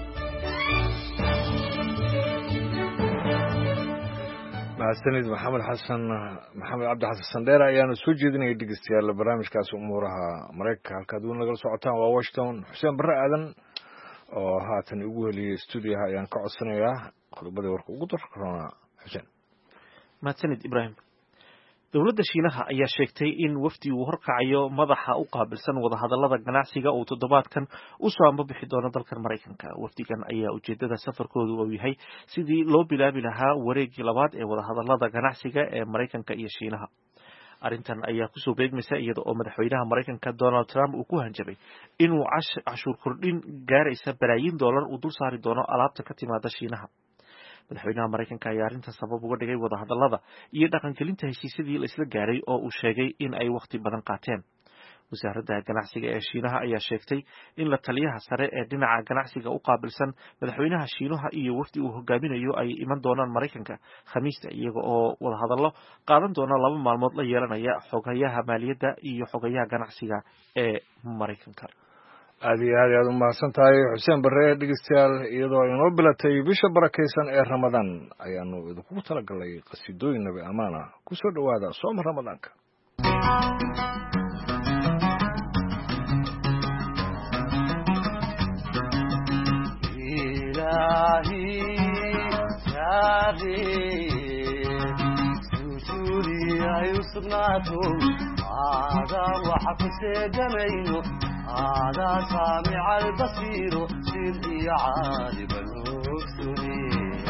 mahadsanid maxamed cabdi xasan sandheere ayaanu soo jeedinayay dhegeystayaal barnaamijkaasi umuuraha maraykanka halkaad weli nagala socotaan waa washington. xuseen barre aadan oo haatan igu heliyey stuudiyaha ayaan ka codsanayaa qodobadii warka ugu darkarona. xuseen. mahadsanid ibraahim. dowladda shiinaha ayaa sheegtay in wafdi uu horkacayo madaxa u qaabilsan wadahadallada ganacsiga uu toddobaadkan u soo ambabixi doono dalkan maraykanka. wafdigan ayaa ujeedada safarkoodu uu yahay sidii loo bilaabi lahaa wareegii labaad ee wadahadallada ganacsiga ee maraykanka iyo shiinaha. arrintan ayaa kusoo beegmaysa iyada oo madaxweynaha maraykanka Donald Trump uu ku hanjabay inuu cashuur kordhin gaaraysa balaayiin dollar uu dul saari doono alaabta ka timaada shiinaha. madaxweynaha maraykanka ayaa arrintan sabab uga dhigay wadahadallada iyo dhaqangelinta heshiisyadii la isla gaaray oo uu sheegay in ay wakhti badan qaateen. wasaaradda ganacsiga ee shiinaha ayaa sheegtay in la taliyaha sare ee dhinaca ganacsiga u qaabilsan madaxweynaha shiinaha iyo wafdi uu hogaaminayo ay iman doonaan maraykanka khamiista iyaga oo wadahadallo qaadan doona 2 maalmood la yeelanaya xogayaha maaliyadda iyo xogayaha ganacsiga ee maraykanka. aad iyo aad u mahadsan tahay xuseen barre. dhegeystayaal iyadoo inoo bilatay bisha barakaysan ee ramadaan ayaanu idinku talagalay qasiidooyin nabi amaana ku soo dhawaada sooma ramadaanka. هذا سامع البصير سيدي عالم الأكسري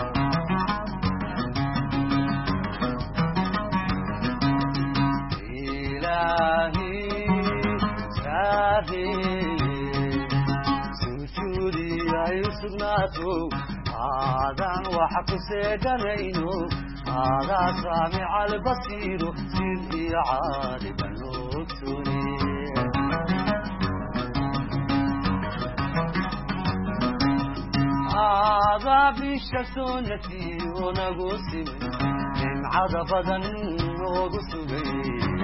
إلهي شافي سجودي يسناتو هذا وحق سيدنينو هذا سامع البصير سيدي عالم الأكسري هذا بالشسونتي ونقسم من عذبا وقسمي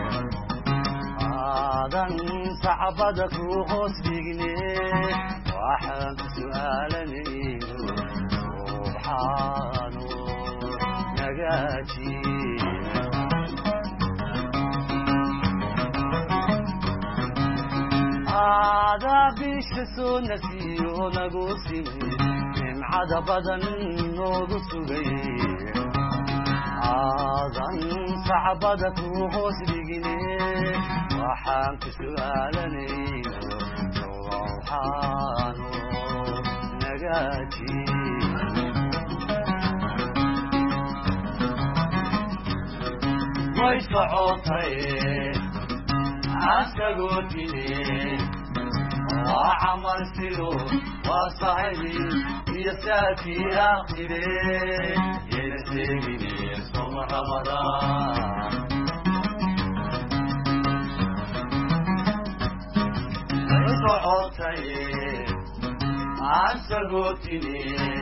هذا صعبدك وخصبقني وحب سؤالني سبحانه نقاتي هذا بالشسونتي ونقسم عدا بدن وقصبي آذان صعبدك وخوص بقني وحامك سؤالني روحانو نقاتي ويسعوطي عسكوتني وعمل سلو وصحبي يساتي آخري ينسيني صوم رمضان صعوتي عسقوتني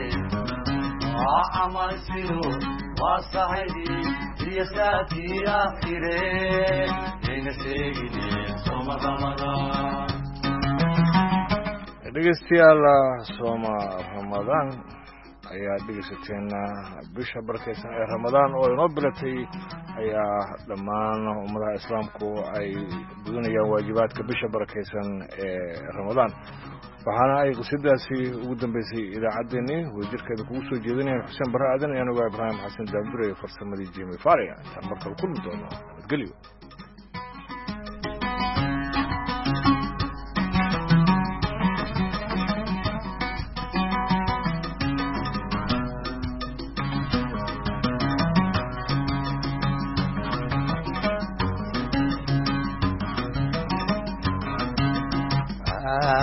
وعمل سلو وصحبي يساتي آخري ينسيني صوم رمضان. dhegeystayaal sooma ramadaan ayaa dhegeysateen bisha barakaysan ee ramadaan oo inoo bilatay ayaa dhammaan ummadaha islaamku ay gudanayaan waajibaadka bisha barakaysan ee ramadaan. waxaana ay qasidaasi ugu dambeysay idaacaddeenii wadajirkeeda kugu soo jeedinayaan xuseen barre aadan iyo anigu ibraahim xasan daandure iyo farsamadii jimi faria intaan markale kulmi doono nabadgelyo.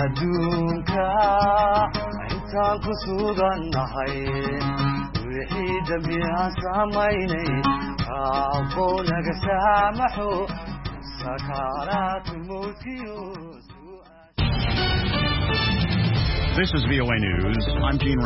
adduunka intaan ku sugannahay wixii dambi aan samaynay rabboo naga saamaxo sakaraatu mawdkiyo. This is VOA News. I'm Gene